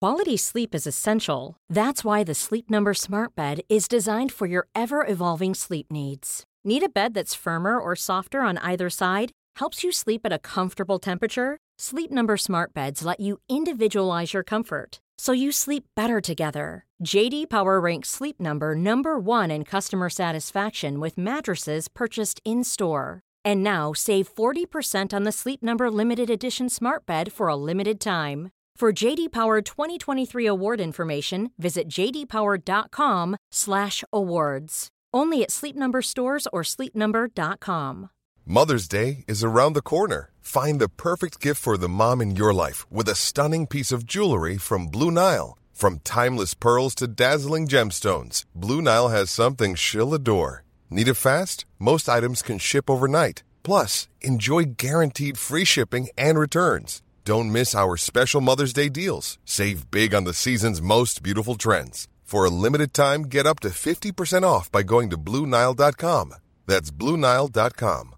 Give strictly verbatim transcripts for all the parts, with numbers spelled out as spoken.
Quality sleep is essential. That's why the Sleep Number Smart Bed is designed for your ever-evolving sleep needs. Need a bed that's firmer or softer on either side? Helps you sleep at a comfortable temperature? Sleep Number Smart Beds let you individualize your comfort, so you sleep better together. J D Power ranks Sleep Number number one in customer satisfaction with mattresses purchased in-store. And now, save forty percent on the Sleep Number Limited Edition Smart Bed for a limited time. For J D Power twenty twenty-three award information, visit j d power dot com slash awards. Only at Sleep Number stores or sleep number dot com. Mother's Day is around the corner. Find the perfect gift for the mom in your life with a stunning piece of jewelry from Blue Nile. From timeless pearls to dazzling gemstones, Blue Nile has something she'll adore. Need it fast? Most items can ship overnight. Plus, enjoy guaranteed free shipping and returns. Don't miss our special Mother's Day deals. Save big on the season's most beautiful trends. For a limited time, get up to fifty percent off by going to blue nile dot com. That's blue nile dot com.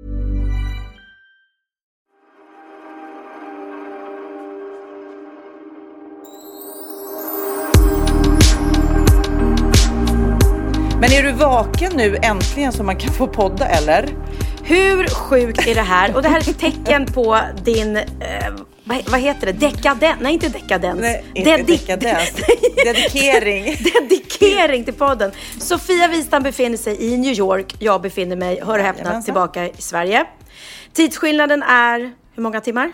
Men är du vaken nu äntligen så man kan få podda, eller? Hur sjukt är det här? Och det här är ett tecken på din, eh, vad, vad heter det? Dekadens? Nej, inte dekadens. Nej, inte Dedi- dekadens. Dedikering. Dedikering till podden. Sofia Wistam befinner sig i New York. Jag befinner mig, hör och häpna, tillbaka i Sverige. Tidsskillnaden är, hur många timmar?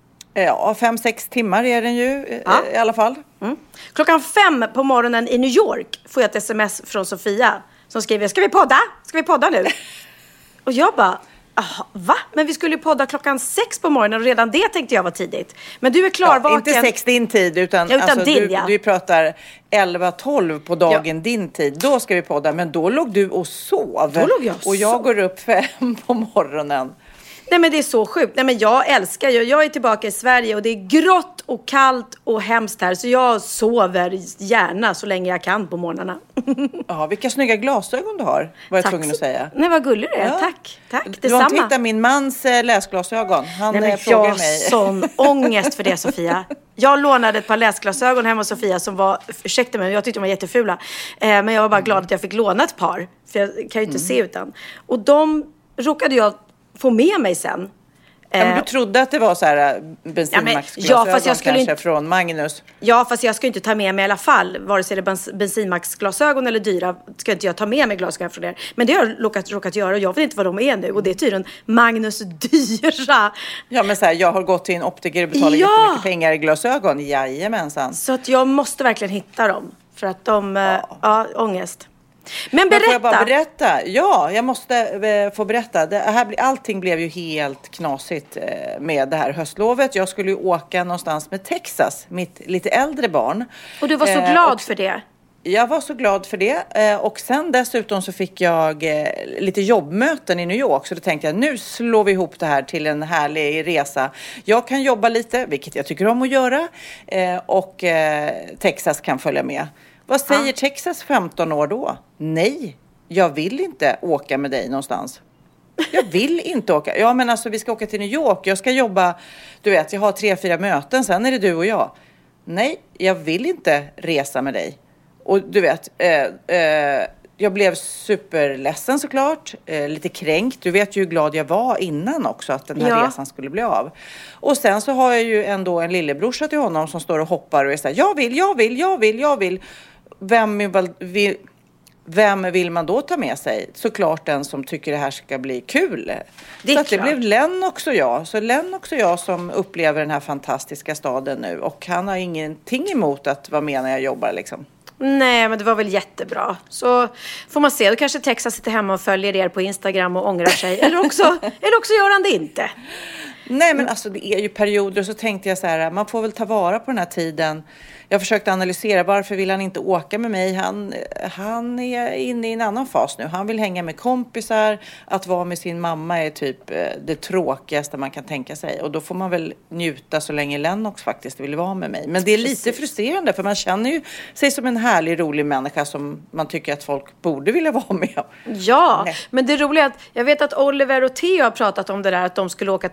Ja, fem, sex timmar är den ju ja. i alla fall. Mm. Klockan fem på morgonen i New York får jag ett sms från Sofia som skriver, ska vi podda? Ska vi podda nu? Och jag bara, va? Men vi skulle ju podda klockan sex på morgonen och redan det tänkte jag var tidigt. Men du är klarvaken. Ja, inte sex din tid utan, ja, utan alltså, din, du, ja. du pratar elva tolv på dagen ja. din tid. Då ska vi podda, men då låg du och sov. Då låg jag och Och jag sov. går upp fem på morgonen. Nej, men det är så sjukt. Nej, men jag älskar ju. Jag är tillbaka i Sverige och det är grått och kallt och hemskt här. Så jag sover gärna så länge jag kan på morgnarna. Ja, vilka snygga glasögon du har, var jag Tack. tvungen att säga. Nej, vad gullig du är. Ja. Tack, tack. Du Detsamma. har inte hittat min mans äh, läsglasögon. Han Nej, men äh, frågar jag mig. sån ångest för det, Sofia. Jag lånade ett par läsglasögon hemma hos Sofia som var, ursäkta mig, jag tyckte de var jättefula. Eh, men jag var bara glad att jag fick låna ett par. För jag kan ju inte mm. se utan. Och de råkade jag få med mig sen. Ja, men du trodde att det var så här bensinmaxglasögon ja, ja, kanske inte... från Magnus. Ja, fast jag ska inte ta med mig i alla fall. Vare sig det är bensinmaxglasögon eller dyra ska inte jag ta med mig glasögon från er. Men det har jag råkat, råkat göra och jag vet inte vad de är nu. Och det är tydligen Magnus dyra. Ja, men så här, jag har gått till en optiker och betalat ja. jättemycket pengar i glasögon. Jajamensan. Så att jag måste verkligen hitta dem. För att de, ja, ja ångest. Men berätta. Men får jag bara berätta? Ja, jag måste eh, få berätta. Det här, allting blev ju helt knasigt eh, med det här höstlovet. Jag skulle ju åka någonstans med Texas, mitt lite äldre barn. Och du var så eh, glad och, för det? Jag var så glad för det. Eh, och sen dessutom så fick jag eh, lite jobbmöten i New York. Så då tänkte jag, nu slår vi ihop det här till en härlig resa. Jag kan jobba lite, vilket jag tycker om att göra. Eh, och eh, Texas kan följa med. Vad säger ja. Texas femton år då? Nej, jag vill inte åka med dig någonstans. Jag vill inte åka. Ja, men alltså vi ska åka till New York. Jag ska jobba, du vet, jag har tre, fyra möten. Sen är det du och jag. Nej, jag vill inte resa med dig. Och du vet, eh, eh, jag blev superledsen såklart. Eh, lite kränkt. Du vet ju hur glad jag var innan också att den här ja. resan skulle bli av. Och sen så har jag ju ändå en lillebrorsa till honom som står och hoppar och är så här, jag vill, jag vill, jag vill, jag vill. Vem vill, vem vill man då ta med sig? Såklart den som tycker det här ska bli kul. Det så att det blev Lennox och jag. Så Lennox och jag som upplever den här fantastiska staden nu. Och han har ingenting emot att vara med när jag jobbar liksom. Nej, men det var väl jättebra. Så får man se, då kanske Texas sitter hemma och följer er på Instagram och ångrar sig. Eller också, eller också gör han det inte. Nej, men alltså det är ju perioder. Så tänkte jag så här, man får väl ta vara på den här tiden. Jag försökte analysera, varför vill han inte åka med mig? Han, han är inne i en annan fas nu. Han vill hänga med kompisar. Att vara med sin mamma är typ det tråkigaste man kan tänka sig. Och då får man väl njuta så länge Lennox faktiskt vill vara med mig. Men det är lite Precis. frustrerande, för man känner ju sig som en härlig, rolig människa som man tycker att folk borde vilja vara med. Ja, Nej. men det roliga är att jag vet att Oliver och Theo har pratat om det där, att de skulle åka till New York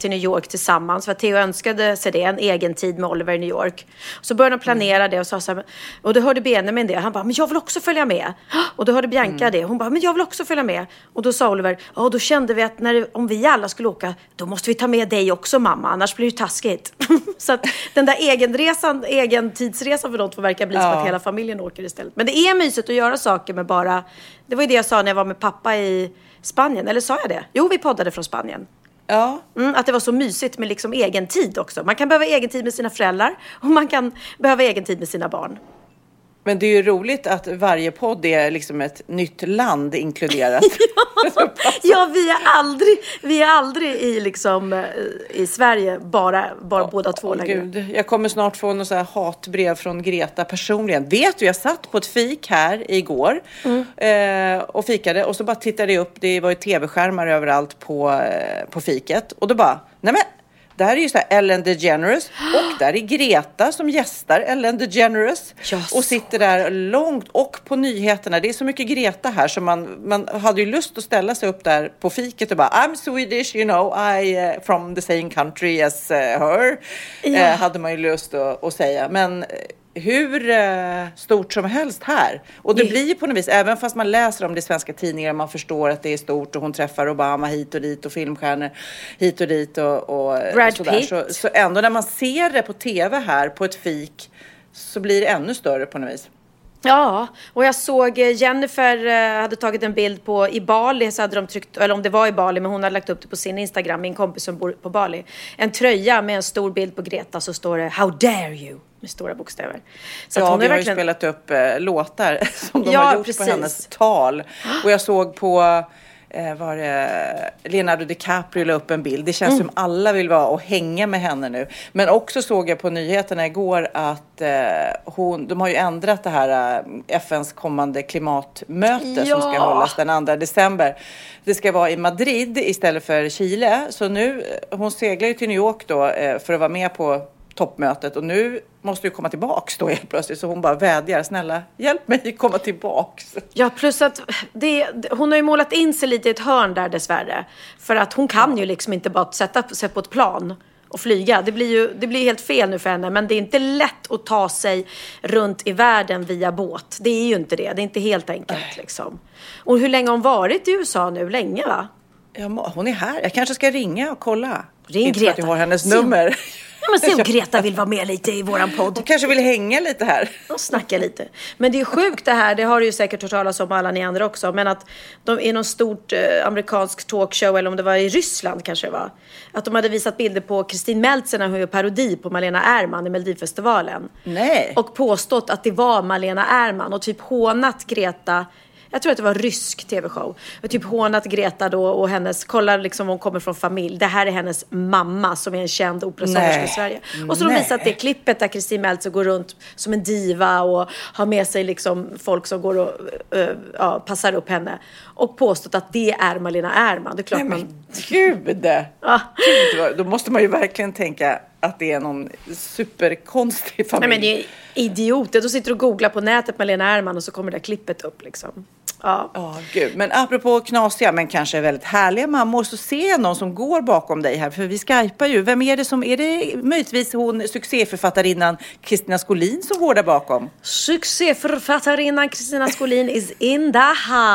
York tillsammans. För Theo önskade sig det, en egen tid med Oliver i New York. Så började de planera det och sa så här, och då hörde Benjamin det. Han bara, men jag vill också följa med. Och då hörde Bianca mm. det. Hon bara, men jag vill också följa med. Och då sa Oliver, ja då kände vi att när, om vi alla skulle åka, då måste vi ta med dig också mamma, annars blir det taskigt. Så att den där egenresan, egen tidsresan för de två verkar bli ja. som att hela familjen åker istället. Men det är mysigt att göra saker med bara, det var ju det jag sa när jag var med pappa i Spanien, eller sa jag det? Jo, vi poddade från Spanien. Ja. Mm, att det var så mysigt med liksom egen tid också. Man kan behöva egen tid med sina föräldrar och man kan behöva egen tid med sina barn. Men det är ju roligt att varje podd är liksom ett nytt land inkluderat. ja, ja, vi är aldrig, vi är aldrig i, liksom, i Sverige bara, bara oh, båda två oh, längre. Gud. Jag kommer snart få något så här hatbrev från Greta personligen. Vet du, jag satt på ett fik här igår mm. eh, och fikade och så bara tittade jag upp. Det var ju tv-skärmar överallt på, eh, på fiket. Och då bara, nej men... Det här är ju så här Ellen DeGeneres och där är Greta som gästar Ellen DeGeneres yes. och sitter där långt och på nyheterna. Det är så mycket Greta här så man, man hade ju lust att ställa sig upp där på fiket och bara I'm Swedish, you know, I uh, from the same country as uh, her. Yeah. Uh, hade man ju lust att, att säga. Men hur uh, stort som helst här. Och det yeah. blir ju på något vis, även fast man läser om det i svenska tidningar, man förstår att det är stort och hon träffar Obama hit och dit och filmstjärnor hit och dit och, och Brad sådär. Pitt. Så, så ändå när man ser det på tv här på ett fik så blir det ännu större på något vis. Ja, och jag såg Jennifer eh, hade tagit en bild på i Bali, så hade de tryckt, eller om det var i Bali, men hon hade lagt upp det på sin Instagram, min kompis som bor på Bali. En tröja med en stor bild på Greta, så står det How dare you? Med stora bokstäver. Så ja, att hon vi har verkligen... ju spelat upp eh, låtar som de ja, har gjort precis. på hennes tal. Och jag såg på eh, var det Leonardo DiCaprio la upp en bild. Det känns mm. som alla vill vara och hänga med henne nu. Men också såg jag på nyheterna igår att eh, hon, de har ju ändrat det här eh, F N:s kommande klimatmöte ja. som ska hållas den andra december. Det ska vara i Madrid istället för Chile. Så nu, hon seglar ju till New York då eh, för att vara med på toppmötet och nu måste ju komma tillbaks då helt plötsligt, så hon bara vädjar, snälla hjälp mig komma tillbaks. Ja, plus att det, hon har ju målat in sig lite i ett hörn där dessvärre, för att hon kan ju liksom inte bara sätta sig på ett plan och flyga. Det blir ju det blir helt fel nu för henne, men det är inte lätt att ta sig runt i världen via båt. Det är ju inte det, det är inte helt enkelt liksom. Och hur länge har hon varit i U S A nu? Länge va? Ja, hon är här. Jag kanske ska ringa och kolla. Ring inte Greta. För att jag har hennes nummer. Ja, men se om Greta vill vara med lite i våran podd. Hon kanske vill hänga lite här. Och snacka lite. Men det är sjukt det här, det har du ju säkert hört talas om alla ni andra också. Men att de är någon stort eh, amerikansk talkshow, eller om det var i Ryssland kanske det var. Att de hade visat bilder på Kristin Meltzer när hon gör parodi på Malena Ärman i Melodifestivalen. Nej. Och påstått att det var Malena Ärman och typ hånat Greta. Jag tror att det var rysk tv-show. Och typ hånat Greta då och hennes, kollar liksom hon kommer från familj. Det här är hennes mamma som är en känd operasångerska i Sverige. Och så de visat det klippet där Kristin Meltzer går runt som en diva och har med sig liksom folk som går och uh, uh, passar upp henne. Och påstått att det är Malena Ärman. Det är klart Nej, men man... gud! Ja. Gud! Då måste man ju verkligen tänka att det är någon superkonstig familj. Nej, men det är idioter. Då sitter du och googlar på nätet Malena Ärman och så kommer det där klippet upp liksom. Ja, oh, gud. Men apropå knasiga men kanske väldigt härliga mammor, så ser jag någon som går bakom dig här, för vi skypar ju. Vem är det som, är det möjligtvis hon succéförfattarinnan Kristina Skolin som går där bakom? Succéförfattarinnan Kristina Skolin is in the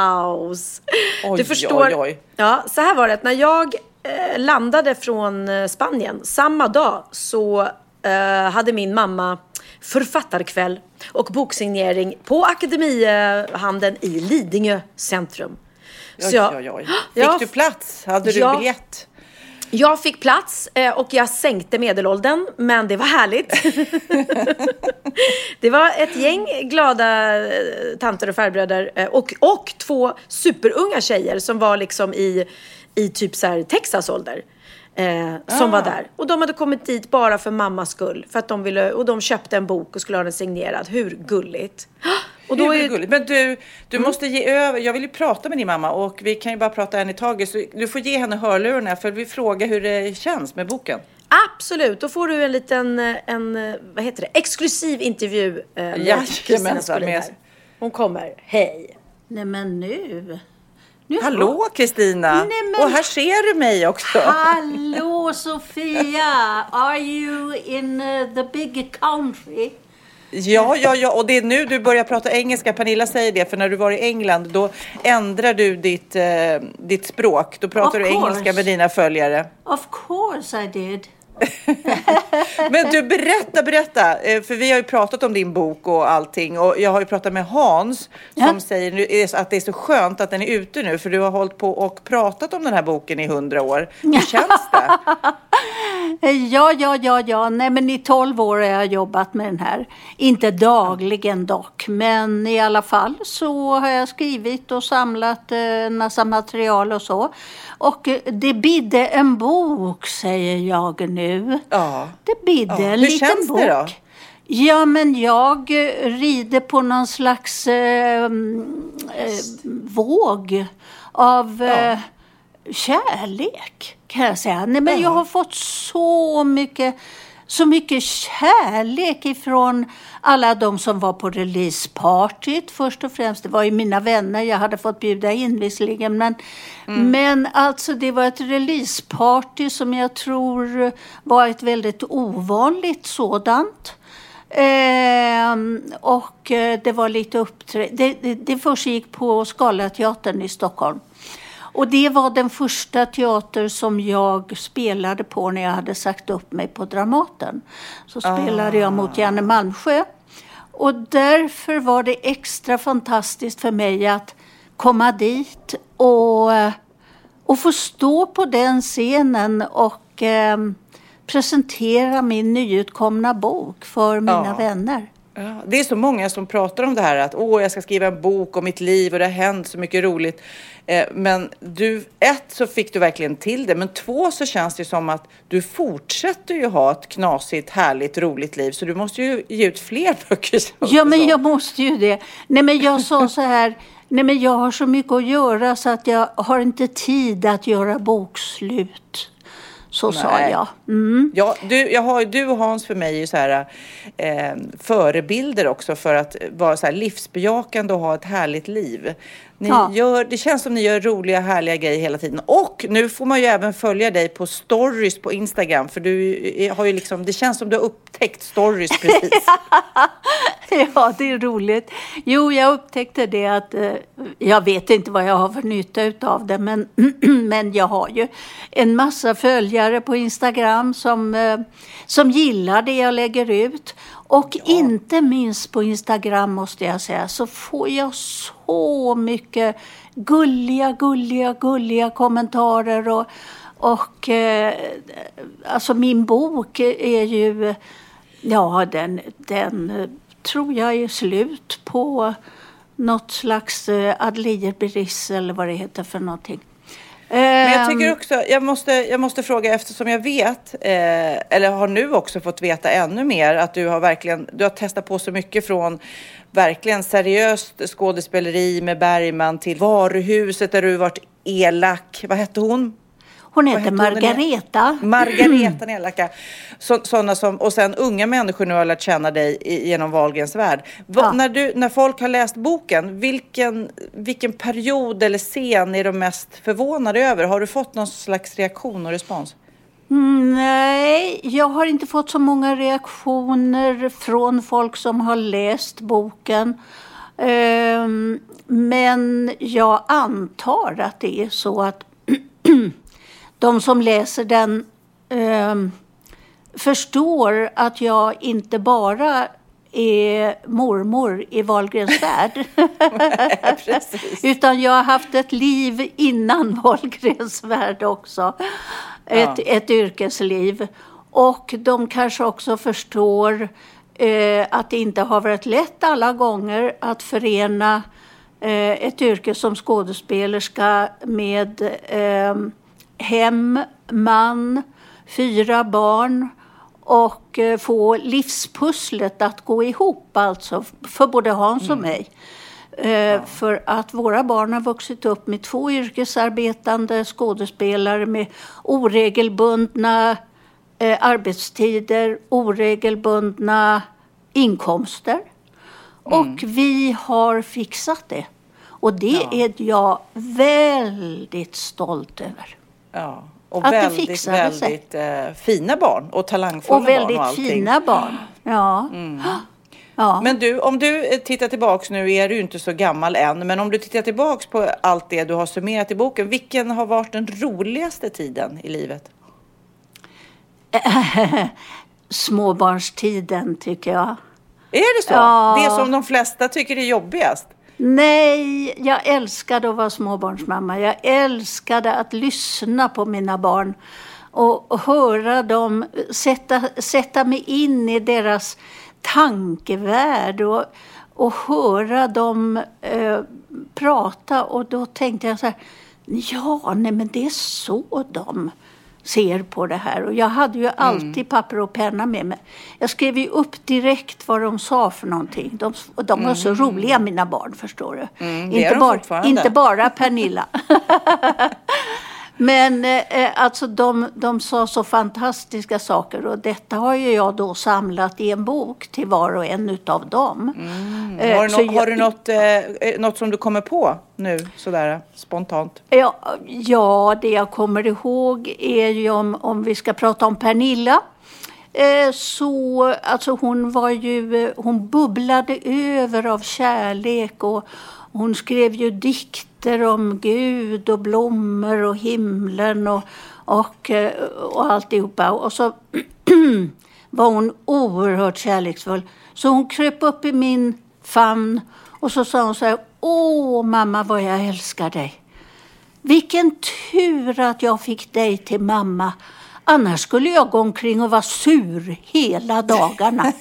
house. Oj, du förstår. Oj, oj. Ja, så här var det. När jag eh, landade från eh, Spanien samma dag så eh, hade min mamma författarkväll och boksignering på Akademihandeln i Lidingö centrum. Oj, jag, oj, oj. Fick jag, du plats? Hade du ja, biljett? Jag fick plats och jag sänkte medelåldern, men det var härligt. Det var ett gäng glada tanter och farbröder och, och två superunga tjejer som var liksom i, i typ så här Texas-ålder. Eh, som ah. var där. Och de hade kommit dit bara för mammas skull. För att de ville, och de köpte en bok och skulle ha den signerad. Hur gulligt. Och då Hur är gulligt. Men du, du mm. måste ge över. Jag vill ju prata med din mamma. Och vi kan ju bara prata en i taget. Så du får ge henne hörlurarna. För vi frågar hur det känns med boken. Absolut. Då får du en liten en, vad heter det? Exklusiv intervju eh, med ja, Kristina Skolin. Hon kommer. Hej. Nej men nu. Nu Hallå Kristina! Nej, men... Och här ser du mig också. Hallå Sofia! Are you in uh, the big country? Ja, ja, ja, och det är nu du börjar prata engelska. Pernilla säger det, för när du var i England då ändrar du ditt, eh, ditt språk. Då pratar Of du course. engelska med dina följare. Of course I did. Men du, berätta, berätta. För vi har ju pratat om din bok och allting. Och jag har ju pratat med Hans som Ja. säger säger att det är så skönt att den är ute nu. För du har hållit på och pratat om den här boken i hundra år. Hur känns det? Ja, ja, ja, ja. Nej, men i tolv år har jag jobbat med den här. Inte dagligen dock, men i alla fall så har jag skrivit och samlat en massa material och så. Och eh, det bidde en bok, säger jag nu. Ja. Det bidde Ja. en Hur liten känns bok. det då? Ja, men jag eh, rider på någon slags eh, eh, våg av eh, kärlek, kan jag säga. Nej, men Ja. jag har fått så mycket, så mycket kärlek ifrån alla de som var på releasepartyt. Först och främst, det var ju mina vänner jag hade fått bjuda in visserligen. Men, mm. men alltså det var ett releaseparty som jag tror var ett väldigt ovanligt sådant. Eh, och eh, det var lite uppträd. Det, det, det först gick på Scalateatern i Stockholm. Och det var den första teater som jag spelade på när jag hade sagt upp mig på Dramaten. Så spelade ah. jag mot Janne Malmsjö. Och därför var det extra fantastiskt för mig att komma dit och, och få stå på den scenen och eh, presentera min nyutkomna bok för mina Ja. vänner. Ja, det är så många som pratar om det här att åh, jag ska skriva en bok om mitt liv och det har hänt så mycket roligt. Eh, men du, ett så fick du verkligen till det, men två så känns det som att du fortsätter ju ha ett knasigt, härligt, roligt liv. Så du måste ju ge ut fler böcker. Ja, men jag måste ju det. Nej, men jag sa så här, nej men jag har så mycket att göra så att jag har inte tid att göra bokslut. Så Nej. sa jag. Mm. Ja, du, jag har, du och Hans för mig är ju så här, eh, förebilder också för att vara så här livsbejakande och ha ett härligt liv. Ni Ja. gör, det känns som ni gör roliga, härliga grejer hela tiden. Och nu får man ju även följa dig på stories på Instagram. För du har ju liksom, det känns som du har upptäckt stories precis. Ja, det är roligt. Jo, jag upptäckte det att eh, jag vet inte vad jag har för nytta av det. Men, men jag har ju en massa följare på Instagram som, eh, som gillar det jag lägger ut. Och ja. Inte minst på Instagram måste jag säga så får jag så mycket gulliga, gulliga, gulliga kommentarer. Och, och eh, alltså min bok är ju, ja den, den tror jag är slut på något slags adlierberis eller vad det heter för någonting. Men jag tycker också, jag måste, jag måste fråga eftersom jag vet, eh, eller har nu också fått veta ännu mer att du har verkligen, du har testat på så mycket från verkligen seriöst skådespeleri med Bergman till Varuhuset där du varit elak. Vad hette hon? Hon heter Margareta. Margareta den elaka. Så, såna som, och sen unga människor nu har lärt känna dig i, genom Wahlgrens värld. Va, ja. när, du, när folk har läst boken, vilken, vilken period eller scen är de mest förvånade över? Har du fått någon slags reaktion och respons? Mm, nej, jag har inte fått så många reaktioner från folk som har läst boken. Um, men jag antar att det är så att de som läser den eh, förstår att jag inte bara är mormor i Wahlgrens värld. Utan jag har haft ett liv innan Wahlgrens värld också. Ett, ja. ett yrkesliv. Och de kanske också förstår eh, att det inte har varit lätt alla gånger att förena eh, ett yrke som skådespelerska med eh, hem, man, fyra barn och eh, få livspusslet att gå ihop alltså för både Hans och mm. mig. Eh, ja. För att våra barn har vuxit upp med två yrkesarbetande skådespelare med oregelbundna eh, arbetstider, oregelbundna inkomster. Mm. Och vi har fixat det. Och det Ja. är jag väldigt stolt över. Ja. Och Att det väldigt, fixade sig. väldigt eh, fina barn och talangfulla Och väldigt barn och allting. fina barn. Ja. Ja. Men du, om du eh, tittar tillbaks, nu är du ju inte så gammal än, men om du tittar tillbaks på allt det du har summerat i boken, vilken har varit den roligaste tiden i livet? Småbarnstiden tycker jag. Är det så? Ja. Det som de flesta tycker är jobbigast? Nej, jag älskade att vara småbarnsmamma. Jag älskade att lyssna på mina barn och, och höra dem, sätta, sätta mig in i deras tankevärld och, och höra dem eh, prata. Och då tänkte jag så här, ja, nej men det är så de ser på det här. Och jag hade ju alltid mm. papper och penna med mig. Jag skrev ju upp direkt vad de sa för någonting. De, de var mm. så roliga, mina barn, förstår du. Mm, det inte, är de bara, fortfarande. inte bara Pernilla. Men eh, alltså de, de sa så fantastiska saker. Och detta har ju jag då samlat i en bok till var och en utav dem. Mm. Eh, har du, no- jag, har du något, eh, något som du kommer på nu, sådär spontant? Ja, ja, det jag kommer ihåg är ju om, om vi ska prata om Pernilla. Eh, så, alltså hon var ju, hon bubblade över av kärlek och hon skrev ju dikter om Gud och blommor och himlen och, och, och alltihopa. Och så var hon oerhört kärleksfull. Så hon kröp upp i min famn och så sa hon så här, åh mamma vad jag älskar dig. Vilken tur att jag fick dig till mamma. Annars skulle jag gå omkring och vara sur hela dagarna.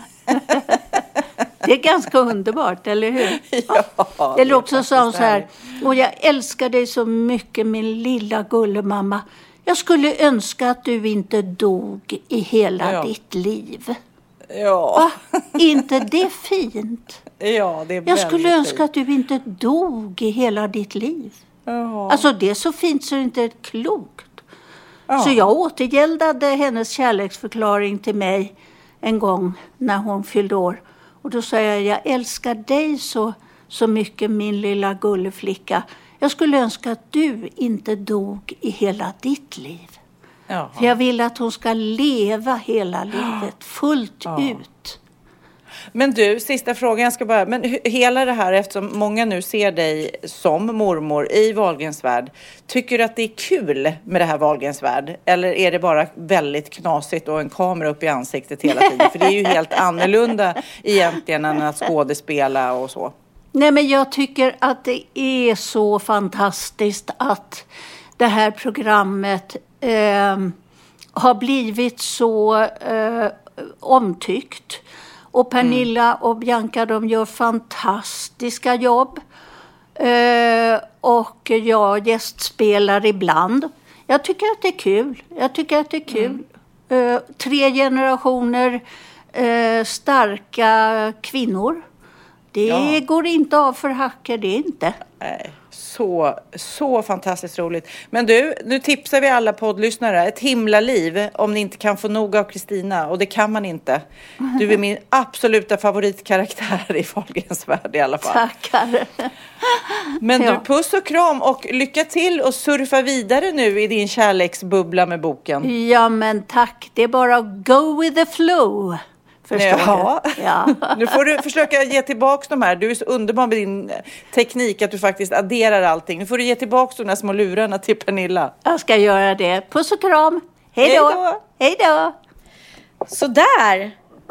Det är ganska underbart, eller hur? Ja, eller också sa hon så här, och jag älskar dig så mycket min lilla gullemamma. Jag skulle önska att du inte dog i hela ja. ditt liv. Ja. Va? Inte det fint? Ja, det är jag skulle fint. önska att du inte dog i hela ditt liv. Ja. Alltså det är så fint så det inte är klokt. Ja. Så jag återgäldade hennes kärleksförklaring till mig en gång när hon fyllde år. Och då sa jag, jag älskar dig så, så mycket min lilla gulleflicka. Jag skulle önska att du inte dog i hela ditt liv. Jaha. För jag vill att hon ska leva hela livet fullt ja. ut. Men du, sista frågan jag ska bara... Men hela det här, eftersom många nu ser dig som mormor i Wahlgrens värld. Tycker du att det är kul med det här Wahlgrens värld? Eller är det bara väldigt knasigt och en kamera upp i ansiktet hela tiden? För det är ju helt annorlunda egentligen än att skådespela och så. Nej, men jag tycker att det är så fantastiskt att det här programmet eh, har blivit så eh, omtyckt. Och Pernilla mm. och Bianca, de gör fantastiska jobb. Eh, och jag gästspelar ibland. Jag tycker att det är kul. Jag tycker att det är kul. Mm. Eh, tre generationer eh, starka kvinnor. Det ja. går inte av för hacker, det är inte. Nej, så, så fantastiskt roligt. Men du, nu tipsar vi alla poddlyssnare. Ett himla liv om ni inte kan få nog av Kristina. Och det kan man inte. Du är min absoluta favoritkaraktär i Wahlgrens värld i alla fall. Tackar. Men ja. du, puss och kram och lycka till och surfa vidare nu i din kärleksbubbla med boken. Ja, men tack. Det är bara go with the flow. Förstår ja. du? Ja. Nu får du försöka ge tillbaka de här. Du är så underbar med din teknik att du faktiskt adderar allting. Nu får du ge tillbaka de här små lurarna till Pernilla. Jag ska göra det. Puss och kram. Hej då. Hej då. Så där.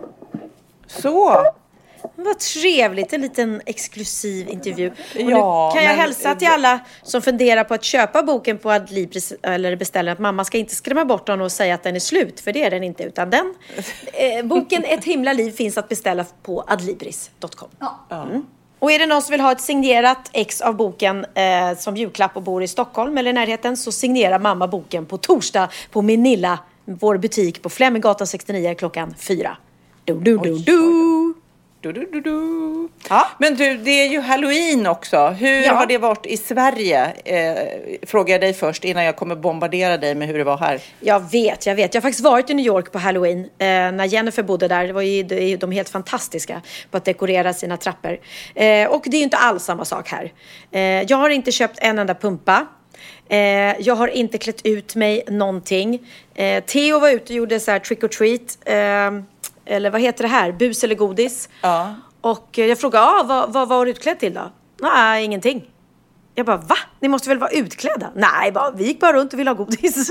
Så. Vad trevligt, en liten exklusiv intervju. Och ja, nu kan jag men... hälsa till alla som funderar på att köpa boken på Adlibris eller beställa att mamma ska inte skrämma bort den och säga att den är slut, för det är den inte, utan den eh, boken Ett himla liv finns att beställa på adlibris punkt com. Ja. Mm. Och är det någon som vill ha ett signerat ex av boken eh, som julklapp och bor i Stockholm eller i närheten, så signerar mamma boken på torsdag på Minilla, vår butik på Fleminggatan sextionio klockan fyra. Du, du, du, du. Du, du, du, du. Ja. Men du, det är ju Halloween också. Hur ja. har det varit i Sverige? Eh, frågar jag dig först innan jag kommer bombardera dig med hur det var här. Jag vet, jag vet. Jag har faktiskt varit i New York på Halloween. Eh, när Jennifer bodde där. Det var ju, det är ju de helt fantastiska på att dekorera sina trappor. Eh, och det är ju inte alls samma sak här. Eh, jag har inte köpt en enda pumpa. Eh, jag har inte klätt ut mig någonting. Eh, Theo var ute och gjorde så här trick or treat. Eh, eller vad heter det här? Bus eller godis. Ja. Och jag frågade, ah, vad, vad var du utklädd till då? Nej, ingenting. Jag bara, va? Ni måste väl vara utklädda? Nej, bara, vi gick bara runt och ville ha godis.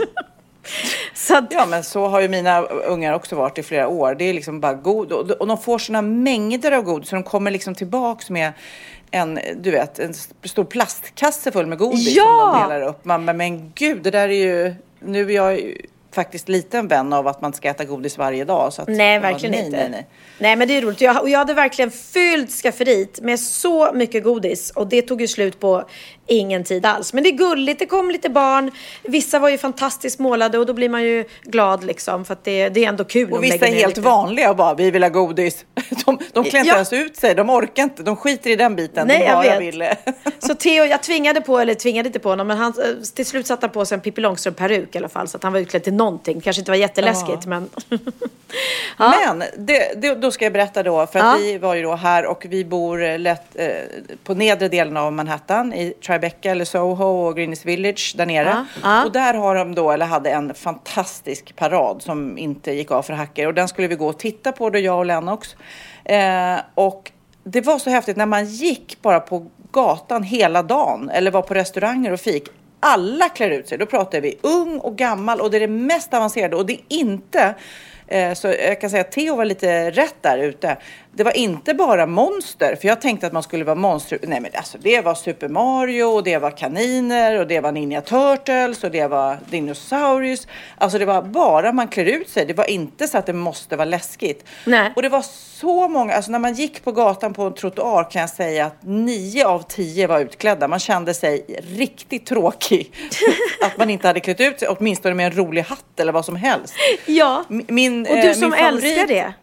Så att... Ja, men så har ju mina ungar också varit i flera år. Det är liksom bara god. Och de får såna mängder av godis så de kommer liksom tillbaks med en, du vet, en stor plastkasse full med godis ja! som de delar upp. Man, men, men gud, det där är ju... Nu är jag ju faktiskt lite en vän av att man ska äta godis varje dag. Så att, nej, verkligen bara, nej, inte. Nej, nej. nej, men det är roligt. Jag, och jag hade verkligen fyllt skafferiet med så mycket godis. Och det tog ju slut på ingen tid alls. Men det är gulligt, det kom lite barn. Vissa var ju fantastiskt målade och då blir man ju glad liksom. För att det, det är ändå kul. Och vissa är helt lite. vanliga och bara, vi vill ha godis. De, de klär inte ja. ens ut sig, de orkar inte. De skiter i den biten, nej, de bara jag vet. vill. Så Theo, jag tvingade på, eller tvingade inte på honom. Men han, till slut satte han på sig en Pippi Långstrump-peruk i alla fall. Så att han var utklädd till någonting. Kanske inte var jätteläskigt, ja. men... ja. Men, det, det, då ska jag berätta då. För att ja. vi var ju då här och vi bor lätt, eh, på nedre delen av Manhattan. I Tribeca eller Soho och Greenwich Village där nere. Ja. Ja. Och där har de då, eller hade en fantastisk parad som inte gick av för hacker. Och den skulle vi gå och titta på då, jag och Lennox. Eh, och det var så häftigt när man gick bara på gatan hela dagen. Eller var på restauranger och fik. Alla klär ut sig. Då pratar vi ung och gammal. Och det är det mest avancerade. Och det är inte... Eh, så jag kan säga att Theo var lite rätt där ute. Det var inte bara monster. För jag tänkte att man skulle vara monster. Nej, men alltså det var Super Mario. Och det var kaniner. Och det var Ninja Turtles. Och det var dinosaurier. Alltså det var bara man klär ut sig. Det var inte så att det måste vara läskigt. Nej. Och det var så många. Alltså när man gick på gatan på en trottoar kan jag säga att nio av tio var utklädda. Man kände sig riktigt tråkig. Att man inte hade klätt ut sig. Åtminstone med en rolig hatt eller vad som helst. Ja. Min, och du eh, som min favorit, älskar det.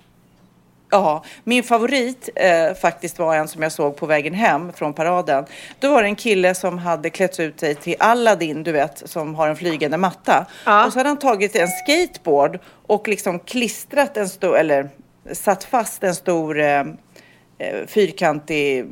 Ja, min favorit eh, faktiskt var en som jag såg på vägen hem från paraden. Då var det en kille som hade klätt ut sig till Aladdin, du vet, som har en flygande matta. Ja. Och så hade han tagit en skateboard och liksom klistrat en stor, eller satt fast en stor eh, fyrkantig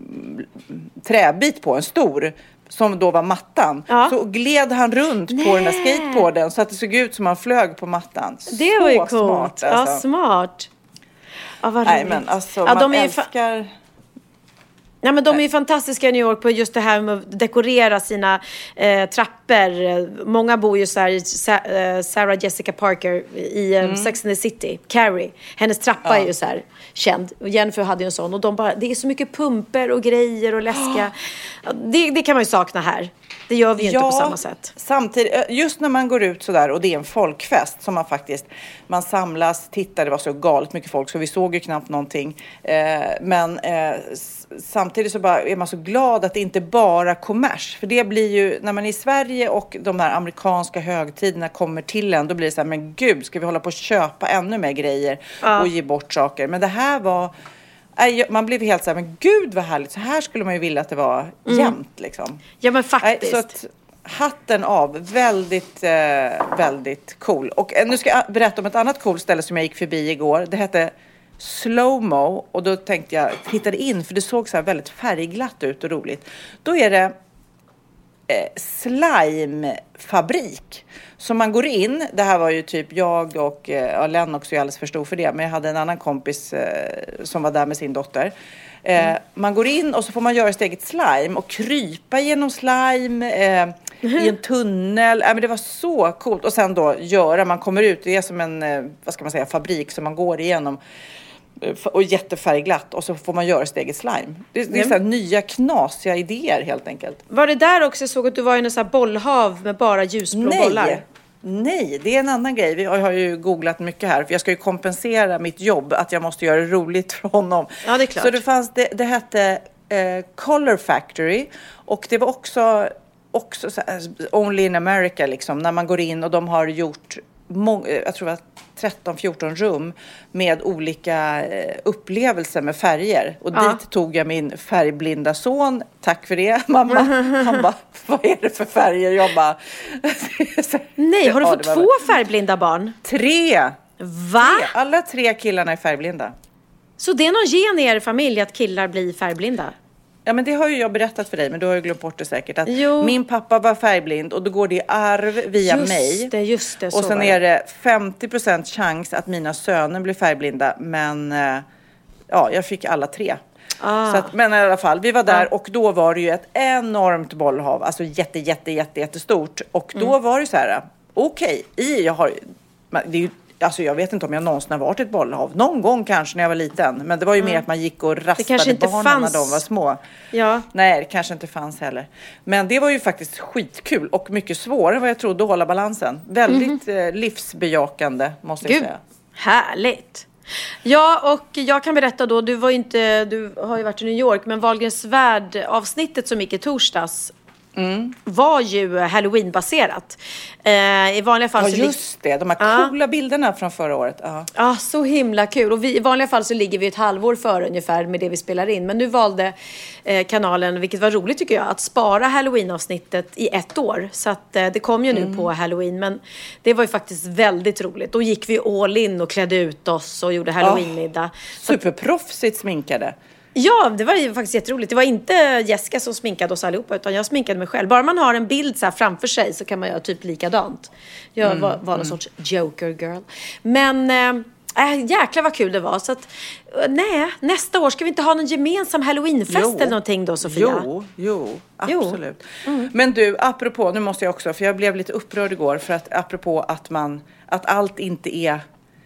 träbit på, en stor, som då var mattan. Ja. Så gled han runt Nej. på den där skateboarden så att det såg ut som han flög på mattan. Det så var ju coolt. Smart, alltså. Ja, smart. Ja, vad Nej, men alltså, ja, man de är älskar... Fa- ja, men de är ju fantastiska i New York på just det här med att dekorera sina eh, trappor. Många bor ju så här, Sa- Sarah Jessica Parker i um, mm. Sex and the City. Carrie. Hennes trappa ja. är ju så här känd. Jennifer hade ju en sån. Och de bara, det är så mycket pumper och grejer och läskiga. Ja, det, det kan man ju sakna här. Det gör vi ju ja, inte på samma sätt. Samtidigt, just när man går ut så där och det är en folkfest som man faktiskt, man samlas, tittar, det var så galet mycket folk så vi såg ju knappt någonting. Eh, men eh, samtidigt så bara är man så glad att det inte bara kommers. För det blir ju, när man är i Sverige och de här amerikanska högtiderna kommer till en, då blir det så här, men gud, ska vi hålla på och köpa ännu mer grejer ja. och ge bort saker. Men det här var... Man blev helt så här, men gud vad härligt. Så här skulle man ju vilja att det var mm. jämnt liksom. Ja, men faktiskt. Så att, hatten av. Väldigt, eh, väldigt cool. Och nu ska jag berätta om ett annat cool ställe som jag gick förbi igår. Det hette Slowmo. Och då tänkte jag, tittade in, för det såg så här väldigt färgglatt ut och roligt. Då är det eh, slimefabrik. Så man går in, det här var ju typ jag och ja, Lennox är ju alldeles för stor för det. Men jag hade en annan kompis eh, som var där med sin dotter. Eh, mm. Man går in och så får man göra sitt eget slime och krypa genom slime eh, mm. i en tunnel. Eh, men det var så coolt. Och sen då göra, man kommer ut, det är som en, eh, vad ska man säga, fabrik som man går igenom. Och jättefärgglatt. Och så får man göra sitt eget slime. Det, det är mm. så här nya knasiga idéer helt enkelt. Var det där också, jag såg att du var i en sån här bollhav med bara ljusblå Nej. bollar? Nej, det är en annan grej. Vi har ju googlat mycket här. För jag ska ju kompensera mitt jobb. Att jag måste göra det roligt för honom. Ja, det är klart. Så det fanns, det, det hette eh, Color Factory. Och det var också, också så här, only in America liksom. När man går in och de har gjort må- jag tror det var tretton fjorton rum med olika eh, upplevelser med färger. Och Ja. dit tog jag min färgblinda son. Tack för det, mamma. Han bara, vad är det för färger? Jag bara... Nej, har du Ja, fått det var- två färgblinda barn? Tre! Va? Tre! Alla tre killarna är färgblinda. Så det är någon gen i er familj att killar blir färgblinda? Ja, men det har ju jag berättat för dig, men du har ju glömt bort det säkert. Att Jo. min pappa var färgblind och då går det i arv via Just mig. det, just det. Så Och sen var är det femtio procent chans att mina söner blir färgblinda. Men eh, ja, jag fick alla tre. Ah. Så att, men i alla fall, vi var där och då var det ju ett enormt bollhav. Alltså jätte, jätte, jätte, jättestort. Och då Mm. var det så här, okej, i jag har... men det är ju, alltså jag vet inte om jag någonsin har varit i ett bollhav. Någon gång kanske när jag var liten. Men det var ju mer att man gick och rastade kanske inte barnen fanns. när de var små. Ja. Nej, det kanske inte fanns heller. Men det var ju faktiskt skitkul och mycket svårare än vad jag trodde att hålla balansen. Väldigt eh, livsbejakande, måste jag Gud, säga. härligt. Ja, och jag kan berätta då, du var ju inte, du har ju varit i New York, men Wahlgrens värld avsnittet som gick i torsdags Mm. var ju Halloween-baserat. Eh, I vanliga fall Ja, så lig- just det. De här Ja. coola bilderna från förra året. Ja. Ja, så himla kul. Och vi, i vanliga fall så ligger vi ett halvår före ungefär med det vi spelar in. Men nu valde eh, kanalen, vilket var roligt tycker jag, att spara Halloween-avsnittet i ett år. Så att eh, det kom ju nu Mm. på Halloween. Men det var ju faktiskt väldigt roligt. Då gick vi all in och klädde ut oss och gjorde Halloween-middag. Så att, Superproffsigt sminkade. ja, det var ju faktiskt jätteroligt. Det var inte Jessica som sminkade oss allihopa, utan jag sminkade mig själv. Bara man har en bild så här framför sig så kan man göra typ likadant. Jag Mm, var, var någon sorts joker girl. Men äh, jäklar vad kul det var. Så att, äh, nej, nästa år ska vi inte ha någon gemensam Halloweenfest Jo. eller någonting då, Sofia? Jo, jo, Jo. absolut. Men du, apropå, nu måste jag också, för jag blev lite upprörd igår, för att apropå att man, att allt inte är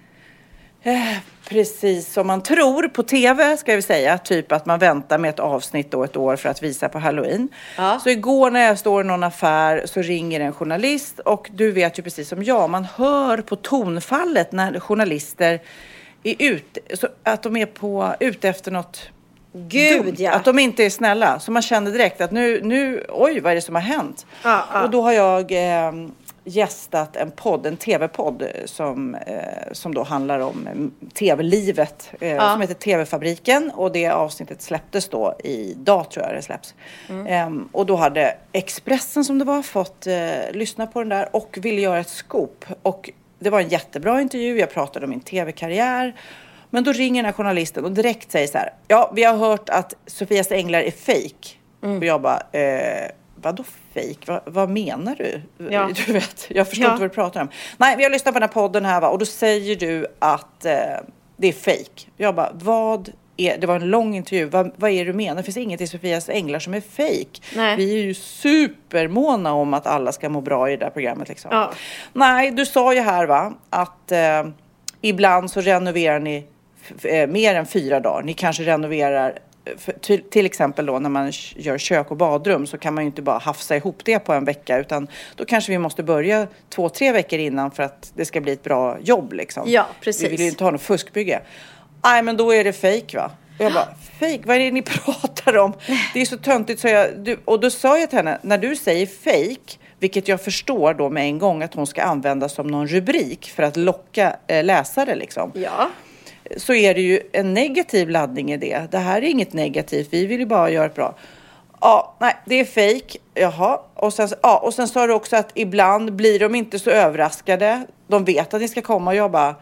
eh, precis som man tror på tv, ska vi säga. Typ att man väntar med ett avsnitt då ett år för att visa på Halloween. Ja. Så igår när jag står i någon affär så ringer en journalist, och du vet ju precis som jag, man hör på tonfallet när journalister är ute, så att de är på, ute efter något Gud, dumt, ja. att de inte är snälla. Så man känner direkt att nu, nu oj, vad är det som har hänt? Ja, ja. Och då har jag eh, gästat en podd, en tv-podd som, eh, som då handlar om eh, tv-livet. Eh, Ja. Som heter T V-fabriken. Och det avsnittet släpptes då idag, tror jag det släpps. Mm. Eh, och då hade Expressen, som det var, fått eh, lyssna på den där och ville göra ett scoop. Och det var en jättebra intervju. Jag pratade om min tv-karriär. Men då ringer den här journalisten och direkt säger så här: ja, vi har hört att Sofias änglar är fake. Mm. Och jag bara, eh, vadå fake? Va, vad menar du? Ja. Du vet, jag förstår Ja. inte vad du pratar om. Nej, vi har lyssnat på den här podden här, va? Och då säger du att eh, det är fake. Jag bara, vad är, det var en lång intervju. Vad, vad är det du menar? Det finns inget i Sofias änglar som är fake. Nej. Vi är ju supermåna om att alla ska må bra i det där programmet liksom. Ja. Nej, du sa ju här, va, att eh, ibland så renoverar ni f- eh, mer än fyra dagar. Ni kanske renoverar, för, till, till exempel då när man k- gör kök och badrum, så kan man ju inte bara hafsa ihop det på en vecka, utan då kanske vi måste börja två, tre veckor innan för att det ska bli ett bra jobb liksom. Ja, precis. Vi vill ju inte ha något fuskbygge. Nej, men då är det fake, va? Och jag bara, fake? Vad är det ni pratar om? Det är så töntigt så jag... Du, och då sa jag till henne, när du säger fake, vilket jag förstår då med en gång att hon ska använda som någon rubrik för att locka eh, läsare liksom. Ja. Så är det ju en negativ laddning i det. Det här är inget negativt, vi vill ju bara göra det bra. Ja, nej, det är fake. Jaha. Och sen, ja, och sen sa du också att ibland blir de inte så överraskade. De vet att ni ska komma, och jag bara...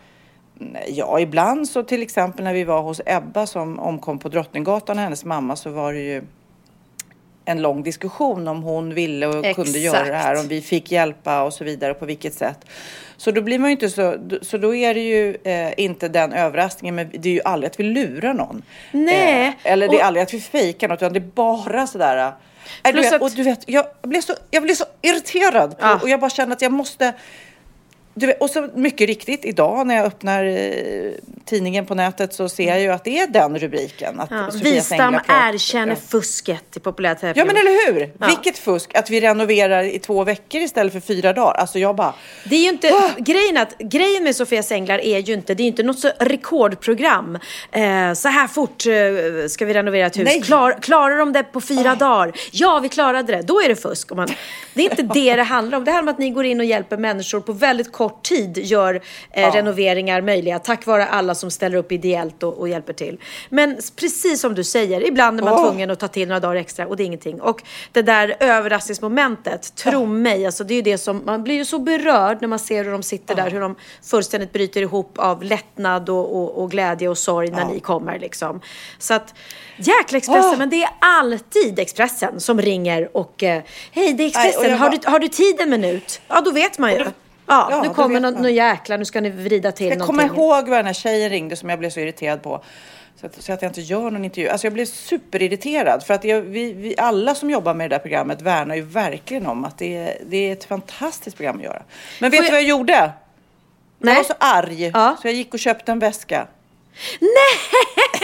Ja, ibland så, till exempel när vi var hos Ebba som omkom på Drottninggatan och hennes mamma, så var det ju en lång diskussion om hon ville och Exakt. kunde göra det här, om vi fick hjälpa och så vidare, på vilket sätt. Så då blir man ju inte så, så då är det ju eh, inte den överraskningen, men det är ju aldrig att vi lurar någon. Nej. Eh, eller det är Och- aldrig att vi fejkar något, utan det är bara sådär. Äh, du Plus vet, att- och du vet, jag blev så, jag blev så irriterad på, Ja. och jag bara kände att jag måste... Du vet, och så mycket riktigt idag när jag öppnar eh, tidningen på nätet, så ser jag ju att det är den rubriken. Att Ja. Sofias Wistam änglar pratar- erkänner Ja. fusket i populärt. Ja, men eller hur? Ja. Vilket fusk att vi renoverar i två veckor istället för fyra dagar. Alltså jag bara... Det är ju inte, grejen, att, grejen med Sofias änglar är ju inte, det är ju inte något så rekordprogram. Eh, så här fort eh, ska vi renovera ett hus. Nej. Klar, klarar de det på fyra dagar? Ja, vi klarade det. Då är det fusk. Och man, det är inte det det handlar om. Det handlar om att ni går in och hjälper människor på väldigt kort kort tid gör eh, ja. renoveringar möjliga tack vare alla som ställer upp ideellt och, och hjälper till. Men precis som du säger, ibland är man oh. tvungen att ta till några dagar extra och det är ingenting. Och det där överraskningsmomentet, tro ja. mig, alltså det är ju det som, man blir ju så berörd när man ser hur de sitter ja. där, hur de fullständigt bryter ihop av lättnad och, och, och glädje och sorg när ja. ni kommer liksom. Så att, jäkla Expressen, oh. men det är alltid Expressen som ringer och eh, hej, det är Expressen, Nej, har, bara... du, har du tid en minut? Ja, då vet man ju. Du... Ja, ja, nu kommer någon, någon jäkla, nu ska ni vrida till jag någonting. Jag kommer ihåg vad den här tjejen ringde som jag blev så irriterad på. Så att, så att jag inte gör någon intervju. Alltså jag blev superirriterad. För att jag, vi, vi alla som jobbar med det där programmet värnar ju verkligen om att det är, det är ett fantastiskt program att göra. Men vet Får du vad jag gjorde? Nej. Jag var så arg. Ja. Så jag gick och köpte en väska. Nej!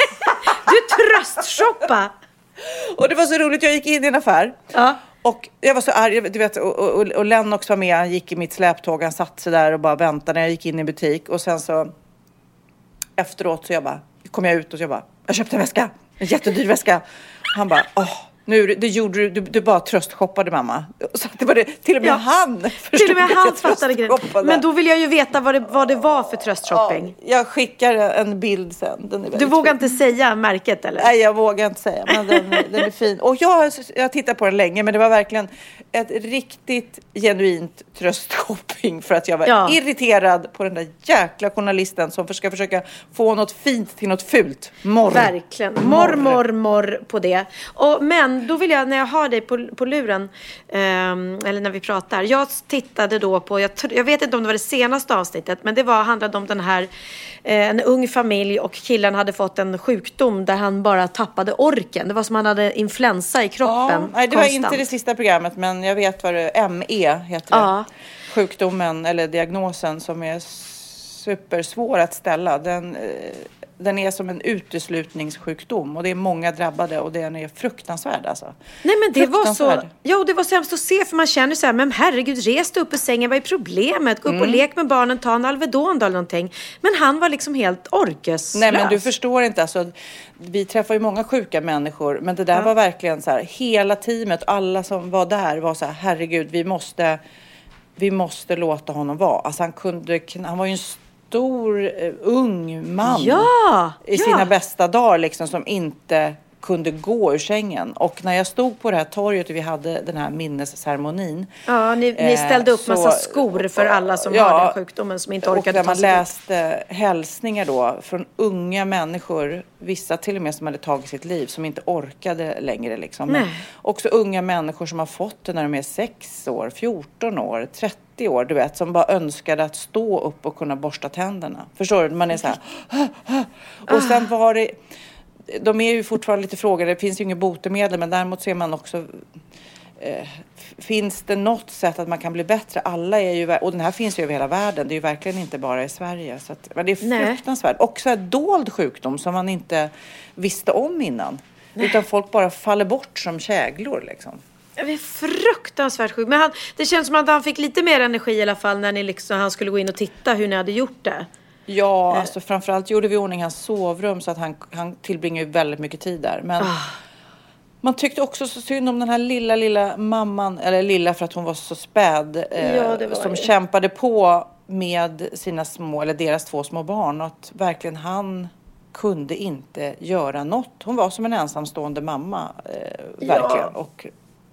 Du tröstshoppa. Och det var så roligt. Jag gick in i en affär. Ja. Och jag var så arg, du vet, och, och, och Lennox var med, han gick i mitt släptåg, han satt sig där och bara väntade när jag gick in i butik. Och sen så efteråt så jag bara, kom jag ut och så jag bara, jag köpte en väska, en jättedyr väska. Han bara, åh, nu det gjorde du, du, du bara tröstshoppade mamma. Så det var det, till och med ja. han Till och med han fattade grejen. Men då vill jag ju veta vad det, vad det var för tröstshopping. Ja, jag skickar en bild sen. Den är du vågar fin. inte säga märket eller? Nej, jag vågar inte säga, men den, den är fin. Och jag jag tittat på den länge, men det var verkligen ett riktigt genuint tröstshopping för att jag var ja. irriterad på den där jäkla journalisten som ska försöka få något fint till något fult. Morr. Verkligen. Morr, morr, morr på det. Och, men då vill jag, när jag har dig på, på luren eh, eller när vi pratar, jag tittade då på, jag, jag vet inte om det var det senaste avsnittet, men det var, handlade om den här eh, en ung familj och killen hade fått en sjukdom där han bara tappade orken. Det var som han hade influensa i kroppen. Ja, nej, det konstant. var inte det sista programmet, men jag vet vad det M E heter. Ja. Det. Sjukdomen eller diagnosen som är supersvår att ställa. Den, den är som en uteslutningssjukdom och det är många drabbade och den är fruktansvärd alltså. Nej, men det var så, ja, det var så hemskt att se, för man känner så här, men herregud, res dig upp ur sängen, vad är problemet? Gå upp mm. och lek med barnen, ta en Alvedon eller någonting. Men han var liksom helt orkeslös. Nej, men du förstår inte, alltså, vi träffar ju många sjuka människor, men det där ja. var verkligen så här, hela teamet, alla som var där var så här, herregud, vi måste vi måste låta honom vara. Alltså han kunde, han var ju en stor uh, ung man ja, i ja. sina bästa dagar liksom, som inte kunde gå ur sängen. Och när jag stod på det här torget och vi hade den här minnesceremonin. Ja, ni, ni ställde upp så, massa skor för alla som ja, har den sjukdomen som inte orkade ta sig. Och när man läste hälsningar då från unga människor, vissa till och med som hade tagit sitt liv, som inte orkade längre liksom. Men också unga människor som har fått det när de är sex år, fjorton år, trettio år, du vet, som bara önskade att stå upp och kunna borsta tänderna. Förstår du? Man är så här. Och sen var det, de är ju fortfarande lite frågade, det finns ju inget botemedel, men däremot ser man också, eh, finns det något sätt att man kan bli bättre? Alla är ju, och den här finns ju över hela världen, det är ju verkligen inte bara i Sverige. Så att, men det är fruktansvärt. Också en dold sjukdom som man inte visste om innan. Nej. Utan folk bara faller bort som käglor liksom. Det är fruktansvärt sjukt. Men han, det känns som att han fick lite mer energi i alla fall när ni liksom, han skulle gå in och titta hur ni hade gjort det. Ja, alltså framförallt gjorde vi i ordning hans sovrum så att han, han tillbringar ju väldigt mycket tid där. Men ah. man tyckte också så synd om den här lilla, lilla mamman, eller lilla för att hon var så späd, eh, ja, det var som det. kämpade på med sina små, eller deras två små barn. Och att verkligen han kunde inte göra något. Hon var som en ensamstående mamma, eh, verkligen. Ja. Och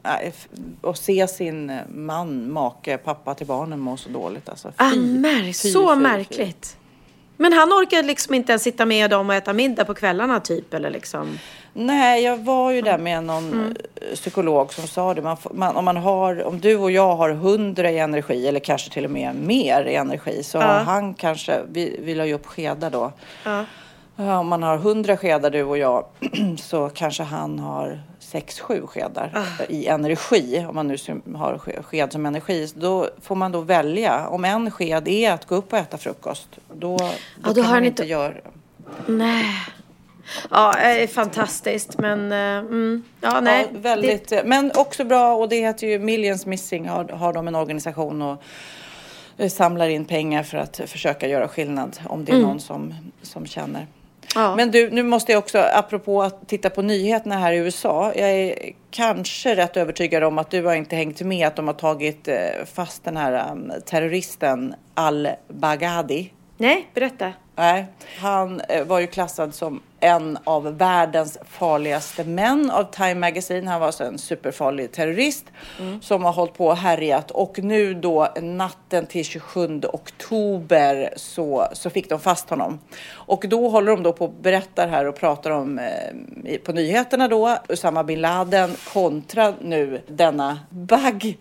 och se sin man, make, pappa till barnen må så dåligt. Alltså, fy, ah, märk, fy, så fy, märkligt. Fy. Men han orkade liksom inte ens sitta med dem och äta middag på kvällarna typ, eller liksom? Nej, jag var ju där med någon mm. psykolog som sa det. Man, man, om, man har, om du och jag har hundra i energi, eller kanske till och med mer i energi, så ja. har han kanske, vi, vi la ju upp skedar då. Ja. Om man har hundra skedar du och jag, så kanske han har sex, sju skedar ah. i energi. Om man nu har sked som energi, då får man då välja. Om en sked är att gå upp och äta frukost, då, då, ja, då kan man inte göra. Nej. Ja, det är fantastiskt, men mm, ja, nej. Ja, väldigt, det... men också bra, och det heter ju Millions Missing, har, har de en organisation och samlar in pengar för att försöka göra skillnad om det är mm. någon som, som känner. Ja. Men du, nu måste jag också, apropå att titta på nyheterna här i U S A. Jag är kanske rätt övertygad om att du har inte hängt med att de har tagit fast den här um, terroristen al-Baghdadi. Nej, berätta. Nej, han eh, var ju klassad som en av världens farligaste män av Time Magazine. Han var alltså en superfarlig terrorist mm. som har hållit på och härjat. Och nu då natten till tjugosjunde oktober så, så fick de fast honom. Och då håller de då på och berättar här och pratar om eh, på nyheterna då Osama bin Laden kontra nu denna Bag,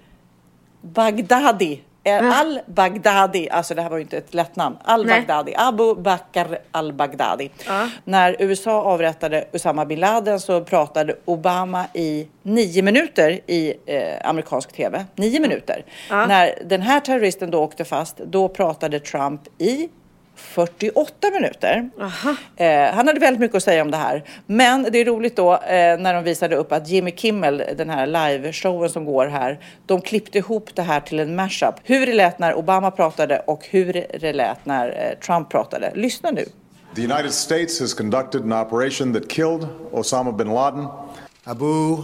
Baghdadi. Al-Baghdadi, alltså det här var ju inte ett lätt namn. Al-Baghdadi, Abu Bakr al-Baghdadi. Ja. När U S A avrättade Osama bin Laden så pratade Obama i nio minuter i eh, amerikansk tv. Nio minuter. Ja. När den här terroristen då åkte fast, då pratade Trump i fyrtioåtta minuter. Eh, han hade väldigt mycket att säga om det här. Men det är roligt då eh, när de visade upp att Jimmy Kimmel, den här live-showen som går här, de klippte ihop det här till en mashup. Hur det lät när Obama pratade och hur det lät när eh, Trump pratade. Lyssna nu. The United States has conducted an operation that killed Osama bin Laden. Abu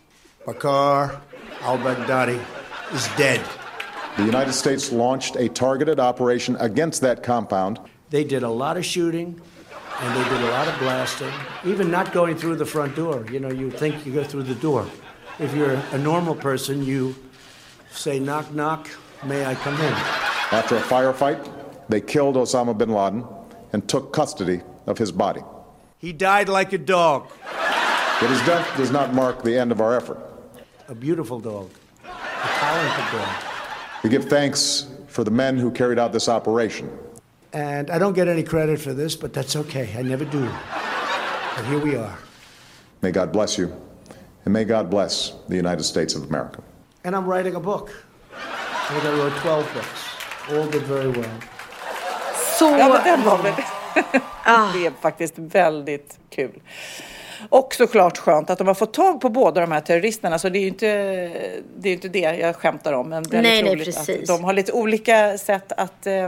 Bakr al-Baghdadi is dead. The United States launched a targeted operation against that compound. They did a lot of shooting and they did a lot of blasting, even not going through the front door. You know, you think you go through the door. If you're a normal person, you say, knock, knock, may I come in? After a firefight, they killed Osama bin Laden and took custody of his body. He died like a dog. But his death does not mark the end of our effort. A beautiful dog. A talented dog. We give thanks for the men who carried out this operation. And I don't get any credit for this, but that's okay. I never do. But here we are. May God bless you. And may God bless the United States of America. And I'm writing a book. I think I wrote twelve books. All did very well. Så... Ja, men den var väl... Det är faktiskt väldigt kul. Och såklart skönt att de har fått tag på båda de här terroristerna. Så det är ju inte det, är inte det jag skämtar om. Men det är nej, nej, roligt precis. Att de har lite olika sätt att eh,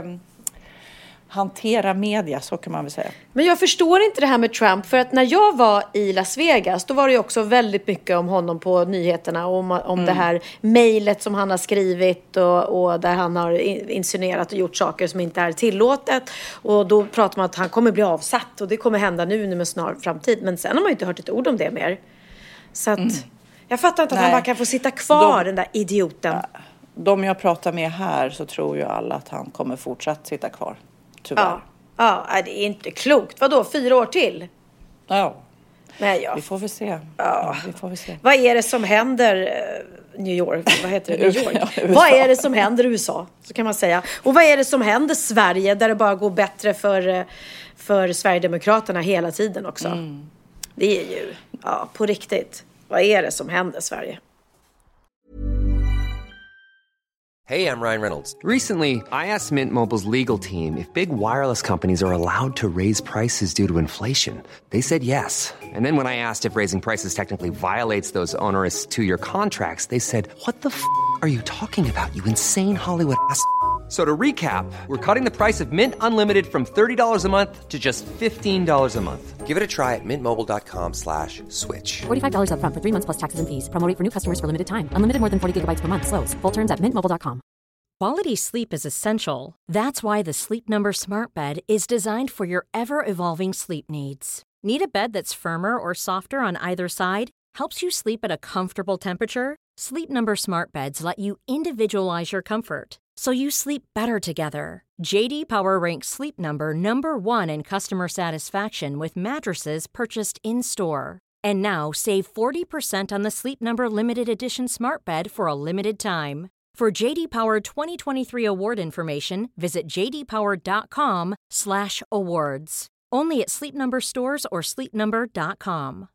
hantera media, så kan man väl säga. Men jag förstår inte det här med Trump. För att när jag var i Las Vegas, då var det ju också väldigt mycket om honom på nyheterna. Om, om mm. det här mejlet som han har skrivit och, och där han har insinuerat och gjort saker som inte är tillåtet. Och då pratar man att han kommer bli avsatt. Och det kommer hända nu med snar framtid. Men sen har man ju inte hört ett ord om det mer. Så att mm. jag fattar inte att Nej. han bara kan få sitta kvar, de, den där idioten. De jag pratar med här så tror ju alla att han kommer fortsatt sitta kvar. Tyvärr. Ja. Ja, det är inte klokt. Vadå, fyra år till? Ja. Nej, ja. Vi får väl se. Ja. Ja, vi får väl se. Vad är det som händer uh, New York? Vad heter det? New York. Ja, vad är det som händer i U S A? Så kan man säga. Och vad är det som händer Sverige där det bara går bättre för, för Sverigedemokraterna hela tiden också? Mm. Det är ju, ja, på riktigt. Vad är det som händer Sverige? Hey, I'm Ryan Reynolds. Recently, I asked Mint Mobile's legal team if big wireless companies are allowed to raise prices due to inflation. They said yes. And then when I asked if raising prices technically violates those onerous two-year contracts, they said, what the f*** are you talking about, you insane Hollywood ass f- So to recap, we're cutting the price of Mint Unlimited from thirty dollars a month to just fifteen dollars a month. Give it a try at mintmobile.com slash switch. forty-five dollars up front for three months plus taxes and fees. Promo rate for new customers for limited time. Unlimited more than forty gigabytes per month. Slows full terms at mint mobile dot com. Quality sleep is essential. That's why the Sleep Number Smart Bed is designed for your ever-evolving sleep needs. Need a bed that's firmer or softer on either side? Helps you sleep at a comfortable temperature? Sleep Number Smart Beds let you individualize your comfort, so you sleep better together. J D Power ranks Sleep Number number one in customer satisfaction with mattresses purchased in-store. And now save forty percent on the Sleep Number Limited Edition Smart Bed for a limited time. For J D Power twenty twenty-three award information, visit j d power dot com slash awards. Only at Sleep Number stores or sleep number dot com.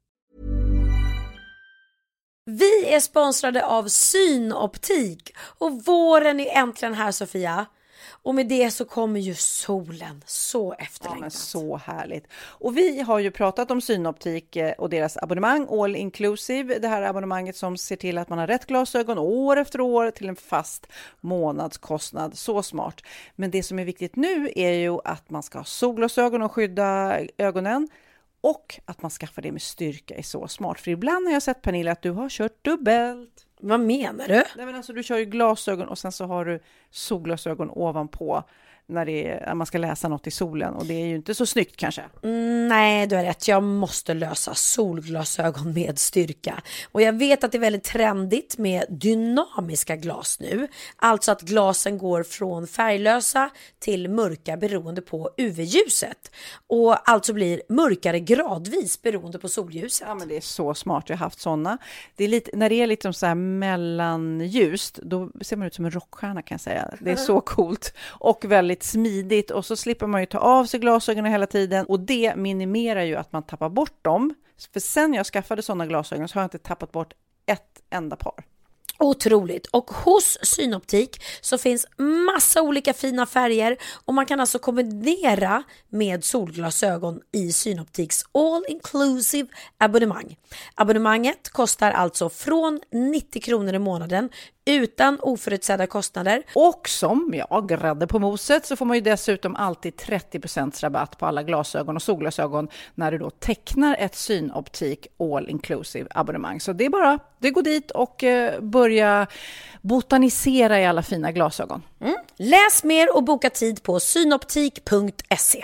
Vi är sponsrade av Synoptik och våren är äntligen här, Sofia. Och med det så kommer ju solen, så efterlängtat. Ja, men så härligt. Och vi har ju pratat om Synoptik och deras abonnemang, all inclusive. Det här abonnemanget som ser till att man har rätt glasögon år efter år till en fast månadskostnad. Så smart. Men det som är viktigt nu är ju att man ska ha solglasögon och skydda ögonen. Och att man skaffar det med styrka är så smart. För ibland har jag sett, Pernilla, att du har kört dubbelt. Vad menar du? Nej, men alltså, du kör ju glasögon och sen så har du solglasögon ovanpå när, det är, när man ska läsa något i solen. Och det är ju inte så snyggt kanske. Mm, nej, du har rätt. Jag måste lösa solglasögon med styrka. Och jag vet att det är väldigt trendigt med dynamiska glas nu. Alltså att glasen går från färglösa till mörka beroende på U V-ljuset. Och alltså blir mörkare gradvis beroende på solljuset. Ja, men det är så smart. Jag har haft sådana. Det är lite, när det är lite så här mellanljust, då ser man ut som en rockstjärna, kan jag säga. Det är så coolt. Och väldigt smidigt, och så slipper man ju ta av sig glasögonen hela tiden, och det minimerar ju att man tappar bort dem. För sen jag skaffade sådana glasögon så har jag inte tappat bort ett enda par. Otroligt. Och hos Synoptik så finns massa olika fina färger, och man kan alltså kombinera med solglasögon i Synoptiks all inclusive abonnemang. Abonnemanget kostar alltså från nittio kronor i månaden utan oförutsedda kostnader. Och som jag grädde på moset så får man ju dessutom alltid trettio procent rabatt på alla glasögon och solglasögon när du då tecknar ett Synoptik all inclusive abonnemang. Så det är bara, det går dit och eh, börja botanisera i alla fina glasögon. Mm. Läs mer och boka tid på synoptik punkt se.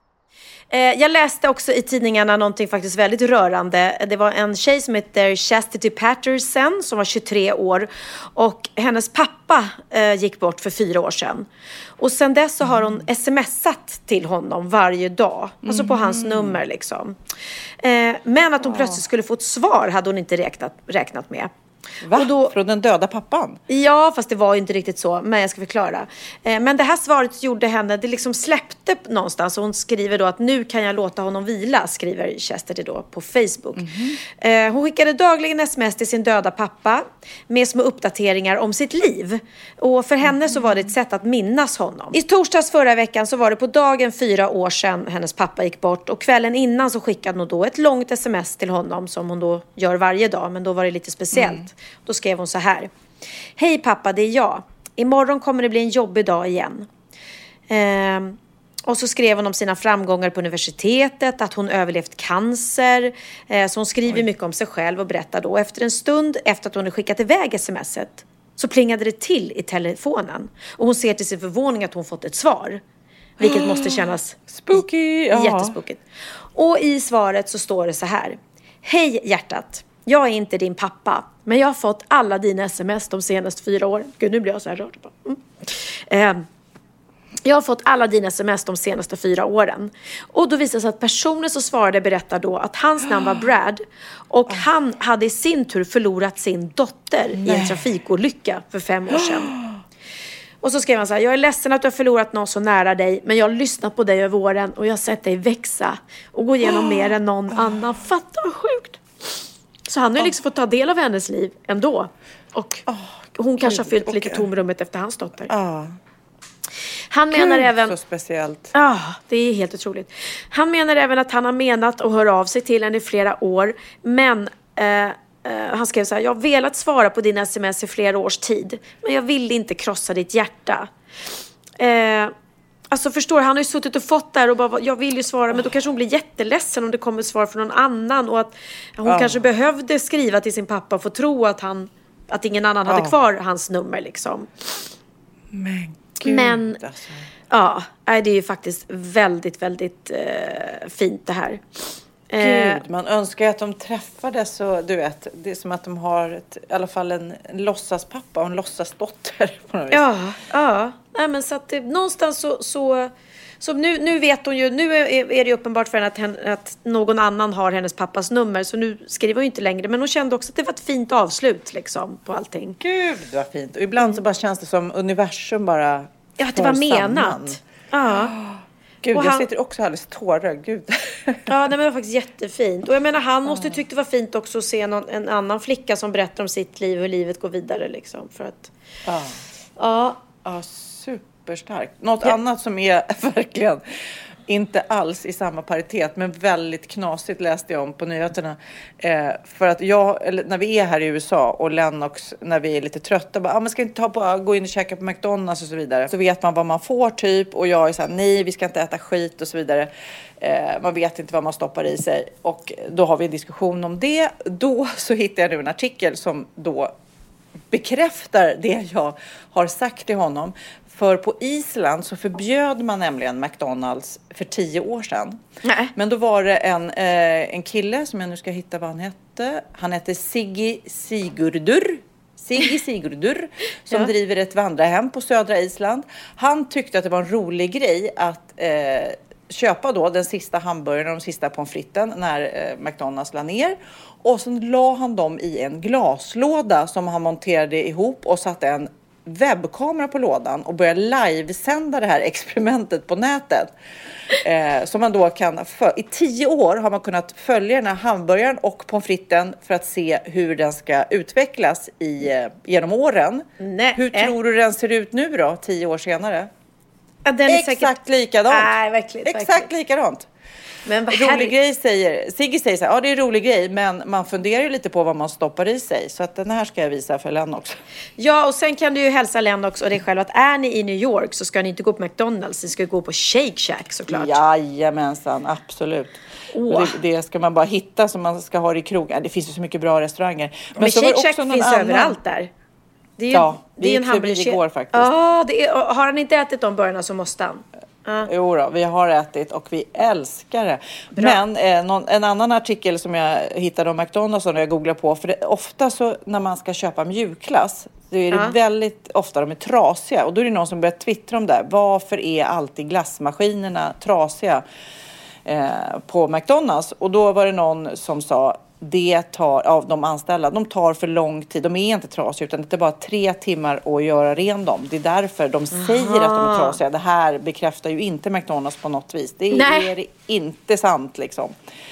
Jag läste också i tidningarna någonting faktiskt väldigt rörande. Det var en tjej som heter Chastity Patterson som var tjugotre år. Och hennes pappa eh, gick bort för fyra år sedan. Och sen dess så har hon smsat till honom varje dag. Alltså på hans nummer liksom. Eh, men att hon ja. plötsligt skulle få ett svar hade hon inte räknat, räknat med. Va? Och då, från den döda pappan? Ja, fast det var ju inte riktigt så. Men jag ska förklara. Eh, men det här svaret gjorde henne, det liksom släppte någonstans. Och hon skriver då att nu kan jag låta honom vila, skriver Chastity då på Facebook. Mm-hmm. eh, Hon skickade dagligen sms till sin döda pappa med små uppdateringar om sitt liv. Och för henne mm-hmm. så var det ett sätt att minnas honom. I torsdags förra veckan så var det på dagen fyra år sedan hennes pappa gick bort. Och kvällen innan så skickade hon då ett långt sms till honom som hon då gör varje dag. Men då var det lite speciellt. Mm. Då skrev hon så här: hej pappa, det är jag. Imorgon kommer det bli en jobbig dag igen. Ehm, och så skrev hon om sina framgångar på universitetet, att hon överlevt cancer. Ehm, så hon skriver Oj. mycket om sig själv och berättar då. Efter en stund efter att hon hade skickat iväg smset så plingade det till i telefonen. Och hon ser till sin förvåning att hon fått ett svar. Vilket måste kännas spooky. Ja. Jättespooky. Och i svaret så står det så här: hej hjärtat. Jag är inte din pappa, men jag har fått alla dina sms de senaste fyra åren. Gud, nu blir jag så här rörd. Mm. Eh, jag har fått alla dina sms de senaste fyra åren. Och då visar sig att personen som svarade berättar då att hans namn var Brad. Och oh. han hade i sin tur förlorat sin dotter Nej. i en trafikolycka för fem år sedan. Och så skrev han så här: jag är ledsen att du har förlorat någon så nära dig, men jag har lyssnat på dig över åren och jag har sett dig växa och gå igenom oh. mer än någon oh. annan. Fatta vad sjukt. Så han har ju liksom fått ta del av hennes liv ändå. Och oh, hon Gud, kanske har fyllt okay. lite tomrummet efter hans dotter. Oh. Han Gud, menar även... så speciellt. Ja, oh, det är helt otroligt. Han menar även att han har menat att höra av sig till henne i flera år. Men eh, eh, han skrev så här: jag har velat svara på dina sms i flera års tid. Men jag vill inte krossa ditt hjärta. Eh... Alltså förstår, han har ju suttit och fått där och bara, jag vill ju svara, men då kanske hon blir jätteledsen om det kommer svar från någon annan, och att hon oh. kanske behövde skriva till sin pappa för att tro att han, att ingen annan oh. hade kvar hans nummer liksom. Men gud, men alltså. Ja, det är ju faktiskt väldigt, väldigt eh, fint det här. Gud, man önskar att de träffades, och du vet, det är som att de har ett, i alla fall en, en låtsaspappa och en låtsasdotter på något vis. Ja, ja. Nej, men så att det, någonstans så, så, så nu, nu vet hon ju, nu är, är det uppenbart för henne att, henne att någon annan har hennes pappas nummer, så nu skriver hon ju inte längre, men hon kände också att det var ett fint avslut liksom på allting. Gud, det var fint. Och ibland mm. så bara känns det som universum bara ja, att det var menat. Ja. Gud, och jag han... sitter också alldeles tårögd. Gud. Ja, nej, men det var faktiskt jättefint. Och jag menar, han måste tycka det var fint också att se någon, en annan flicka som berättar om sitt liv och hur livet går vidare liksom. För att... Ja. Ja. Ja, super. superstarkt. Något Ja. annat som är verkligen inte alls i samma paritet, men väldigt knasigt läste jag om på nyheterna. Eh, för att jag, eller när vi är här i U S A och Lennox, när vi är lite trötta, bara, ah, man ska inte ta på, gå in och käka på McDonald's och så vidare. Så vet man vad man får typ, och jag är så här, nej, vi ska inte äta skit och så vidare. Eh, man vet inte vad man stoppar i sig. Och då har vi en diskussion om det. Då så hittar jag nu en artikel som då bekräftar det jag har sagt till honom. För på Island så förbjöd man nämligen McDonald's för tio år sedan. Nej. Men då var det en, eh, en kille som jag nu ska hitta vad han hette. Han hette Siggi Sigurdur. Siggi Sigurdur som Ja. driver ett vandrarhem på södra Island. Han tyckte att det var en rolig grej att eh, köpa då den sista hamburgaren och de sista pommes fritesen när eh, McDonald's la ner. Och sen la han dem i en glaslåda som han monterade ihop och satte en webbkamera på lådan och började livesända det här experimentet på nätet. Eh, som man då kan, för, i tio år har man kunnat följa den här hamburgaren och pommes fritesen för att se hur den ska utvecklas i, eh, genom åren. Nej. Hur tror du den ser ut nu då, tio år senare? Ja, den är Exakt säkert... likadant. Nej, verkligen. Exakt verkligen. likadant. Men vad Rolig härligt. grej säger, Sigge säger så här, ja det är en rolig grej, men man funderar ju lite på vad man stoppar i sig. Så att den här ska jag visa för Lennox. Ja, och sen kan du ju hälsa Lennox och dig själv att är ni i New York så ska ni inte gå på McDonald's, ni ska gå på Shake Shack såklart. Jajamensan, absolut. Åh. Och Det, det ska man bara hitta som man ska ha det i krogen. Det finns ju så mycket bra restauranger. Men så var det Shake Shack också någon finns annan- överallt där. Det är ju, Ja, det är vi en gick förbi hamburgerkedja. igår faktiskt. Ja, det är, har han inte ätit de burgarna så måste han. Ja. Jo då, vi har ätit och vi älskar det. Bra. Men eh, någon, en annan artikel som jag hittade om McDonald's när jag googlar på. För det, ofta så när man ska köpa mjukglass, då är det Ja. väldigt ofta de är trasiga. Och då är det någon som börjar twittra om det. Varför är alltid glassmaskinerna trasiga eh, på McDonald's? Och då var det någon som sa, det tar, av de anställda, de tar för lång tid. De är inte trasiga utan det är bara tre timmar att göra ren dem. Det är därför de säger att de är trasiga. Det här bekräftar ju inte McDonald's på något vis. Det Nej. är inte sant liksom.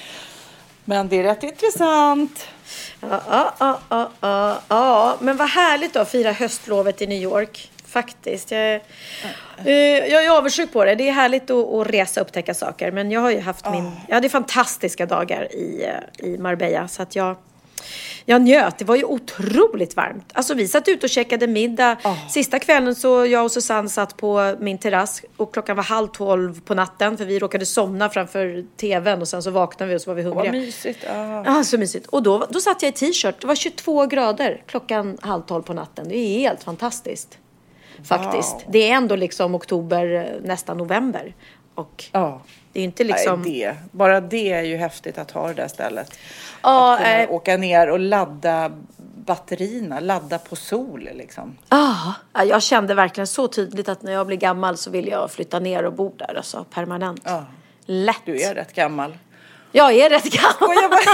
Men det är rätt intressant. Ja, ja, ja, ja, ja, ja. Men vad härligt då att fira höstlovet i New York. Faktiskt. Jag, eh, jag är avundsjuk på det. Det är härligt att, att resa och upptäcka saker. Men jag har ju haft min... Jag hade fantastiska dagar i, eh, i Marbella. Så att jag... Jag njöt. Det var ju otroligt varmt. Alltså vi satt ut och käkade middag. Oh. Sista kvällen så jag och Susanne satt på min terrass. Och klockan var halv tolv på natten. För vi råkade somna framför tvn. Och sen så vaknade vi och så var vi hungriga. Vad mysigt. Ah. Ja, så mysigt. Och då, då satt jag i t-shirt. Det var tjugotvå grader klockan halv tolv på natten. Det är helt fantastiskt. Faktiskt. Wow. Det är ändå liksom oktober, nästan november. Och Ja. det är ju inte liksom... Nej, det. Bara det är ju häftigt att ha det där stället. Ja, att kunna eh, åka ner och ladda batterierna. Ladda på sol liksom. ah, jag kände verkligen så tydligt att när jag blir gammal så vill jag flytta ner och bo där. Alltså, permanent. Ja. Lätt. Du är rätt gammal. Jag är rätt gammal. Och jag bara,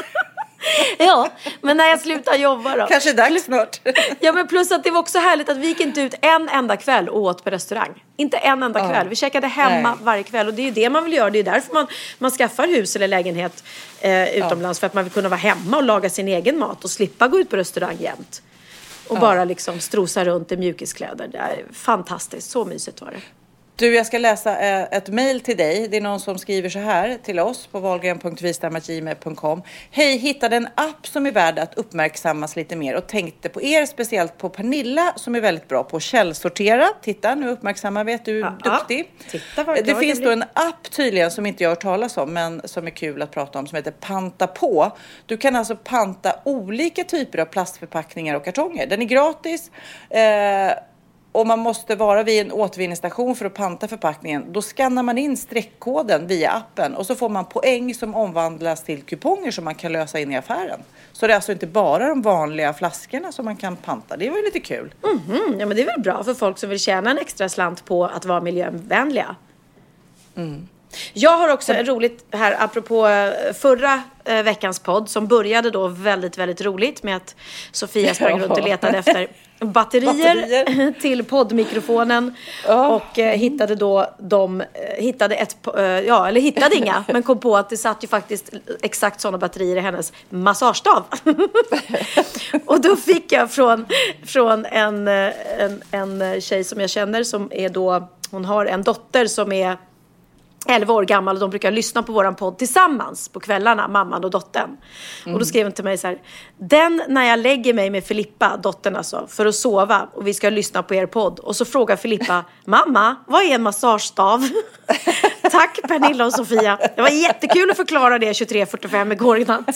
Ja, men när jag slutar jobba då. kanske dags snart. Ja, men plus att det var också härligt att vi gick inte ut en enda kväll och åt på restaurang. Inte en enda Ja. kväll. Vi käkade hemma Nej. varje kväll. Och det är ju det man vill göra. Det är därför man, man skaffar hus eller lägenhet eh, utomlands. För att man vill kunna vara hemma och laga sin egen mat. Och slippa gå ut på restaurang jämt. Och bara liksom strosa runt i mjukiskläder. Det är fantastiskt. Så mysigt var det. Du, jag ska läsa eh, ett mejl till dig. Det är någon som skriver så här till oss på wahlgren punkt wistam at gmail punkt com. Hej, hittade en app som är värd att uppmärksammas lite mer och tänkte på er, speciellt på Pernilla som är väldigt bra på att källsortera. Titta, nu uppmärksammar vi att du är Ja, duktig. titta vad det glad finns jag då blir. en app tydligen som inte jag har hört talas om men som är kul att prata om som heter Panta på. Du kan alltså panta olika typer av plastförpackningar och kartonger. Den är gratis. Eh, Och man måste vara vid en återvinningsstation för att panta förpackningen. Då skannar man in streckkoden via appen. Och så får man poäng som omvandlas till kuponger som man kan lösa in i affären. Så det är alltså inte bara de vanliga flaskorna som man kan panta. Det var ju lite kul. Mm, ja, men det är väl bra för folk som vill tjäna en extra slant på att vara miljövänliga. Mm. Jag har också en roligt här apropå eh, förra eh, veckans podd som började då väldigt, väldigt roligt med att Sofia sprang Ja. runt och letade efter batterier, batterier. till poddmikrofonen oh. och eh, hittade då de eh, hittade ett eh, ja eller hittade inga men kom på att det satt ju faktiskt exakt sådana batterier i hennes massagestav. Och då fick jag från från en, en en tjej som jag känner som är då, hon har en dotter som är elva år gammal och de brukar lyssna på våran podd tillsammans på kvällarna, mamman och dottern. Mm. Och då skrev hon till mig så här: den när jag lägger mig med Filippa, dottern alltså, för att sova och vi ska lyssna på er podd. Och så frågar Filippa, mamma, vad är en massagestav? Tack Pernilla och Sofia. Det var jättekul att förklara det tjugotre fyrtiofem igår natt.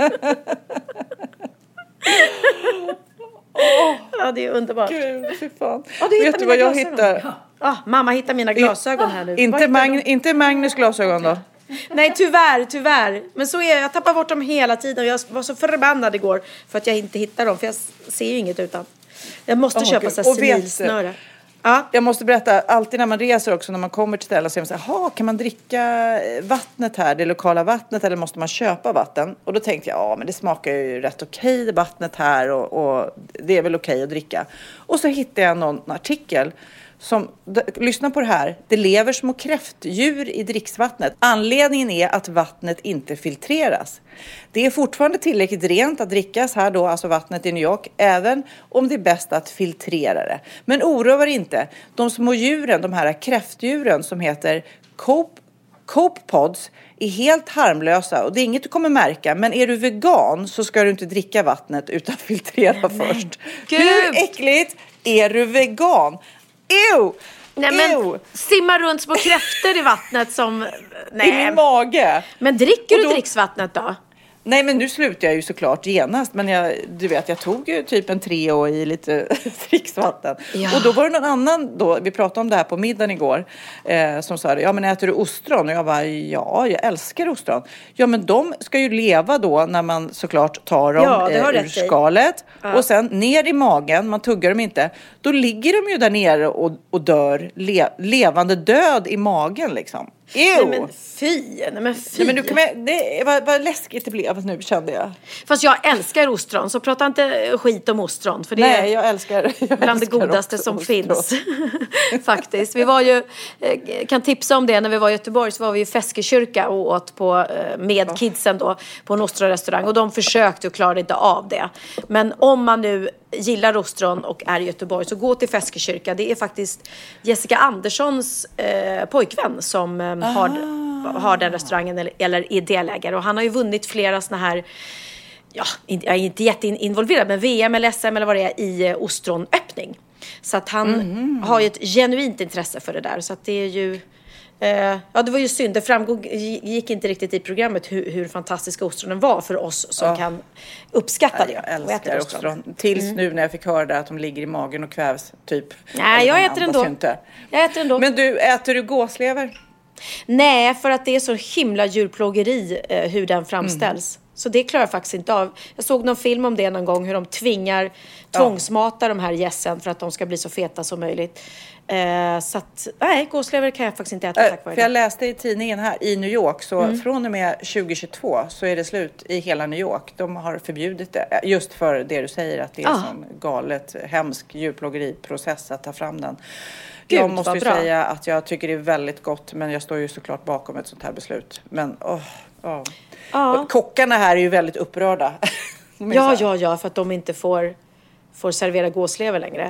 Oh. Ja, det är underbart. Gud, fy fan. Oh, du Vet du vad jag hittar? Ah, mamma hittar mina glasögon här nu. Inte, Mag- inte Magnus glasögon då? Nej, tyvärr, tyvärr. Men så är jag. Jag tappar bort dem hela tiden. Jag var så förbannad igår för att jag inte hittar dem. För jag ser ju inget utan. Jag måste oh, köpa så här senilsnöre. Ja. Jag måste berätta, alltid när man reser också, när man kommer till ställen så är man så här, jaha, kan man dricka vattnet här, det lokala vattnet, eller måste man köpa vatten? Och då tänkte jag, ja men det smakar ju rätt okej det vattnet här och, och det är väl okej att dricka. Och så hittade jag någon artikel som, d- lyssna på det här, det lever små kräftdjur i dricksvattnet. Anledningen är att vattnet inte filtreras. Det är fortfarande tillräckligt rent att drickas här då, alltså vattnet i New York, även om det är bäst att filtrera det. Men oroa er inte, de små djuren, de här kräftdjuren som heter cope, copepods är helt harmlösa och det är inget du kommer märka. Men är du vegan så ska du inte dricka vattnet utan filtrera Nej, först. Gud. Hur äckligt är du vegan? Ew! Nej, men simma runt små kräftor i vattnet som... Nej. I min mage. Men dricker då, du dricksvattnet då? Nej, men nu slutar jag ju såklart genast. Men jag, du vet, jag tog ju typ en tre år i lite dricksvatten. Ja. Och då var det någon annan, då, vi pratade om det här på middagen igår, eh, som sa, ja men äter du ostron? Och jag bara, ja, jag älskar ostron. Ja, men de ska ju leva då när man såklart tar dem ja, eh, ur skalet. Ja. Och sen ner i magen, man tuggar dem inte. Då ligger de ju där nere och, och dör, le, levande död i magen liksom. Nej men fy, nej men fy. Nej, men du kan med, det var, var läskigt det blev nu, kände jag. Fast jag älskar ostron, så prata inte skit om ostron. För det nej, jag älskar jag bland älskar det godaste som ostron. finns. Faktiskt. Vi var ju, kan tipsa om det, när vi var i Göteborg så var vi i Feskekyrka och åt på, med oh. kidsen då, på en ostronrestaurang. Och de försökte och klarade inte av det. Men om man nu gillar ostron och är i Göteborg, så gå till Feskekyrka. Det är faktiskt Jessica Anderssons eh, pojkvän som eh, har, har den restaurangen eller, eller är delägare. Och han har ju vunnit flera såna här, ja, jag är inte jätteinvolverad, men V M eller S M eller vad det är i eh, ostronöppning. Så att han mm. har ju ett genuint intresse för det där. Så att det är ju... Uh, ja, det var ju synd. Det framgår, gick inte riktigt i programmet hur, hur fantastiska ostronen var för oss som oh. kan uppskatta det. Jag älskar ostron. Tills mm. nu när jag fick höra det, att de ligger i magen och kvävs typ. Nej, jag äter ändå. jag äter ändå. Men du, äter du gåslever? Nej, för att det är så himla djurplågeri uh, hur den framställs. Mm. Så det klarar jag faktiskt inte av. Jag såg någon film om det någon gång, hur de tvingar tvångsmata ja. de här gässen för att de ska bli så feta som möjligt. Eh, så att, nej, gåslever kan jag faktiskt inte äta. Äh, tack vare för jag läste i tidningen här i New York, så mm. från och med tjugohundratjugotvå så är det slut i hela New York. De har förbjudit det, just för det du säger, att det är en sån galet, hemsk djurplågeriprocess att ta fram den. Gud, jag måste ju bra. säga att jag tycker det är väldigt gott, men jag står ju såklart bakom ett sånt här beslut. Men, åh, åh. Ja. Kockarna här är ju väldigt upprörda. ja, ja, ja, för att de inte får, får servera gåslever längre.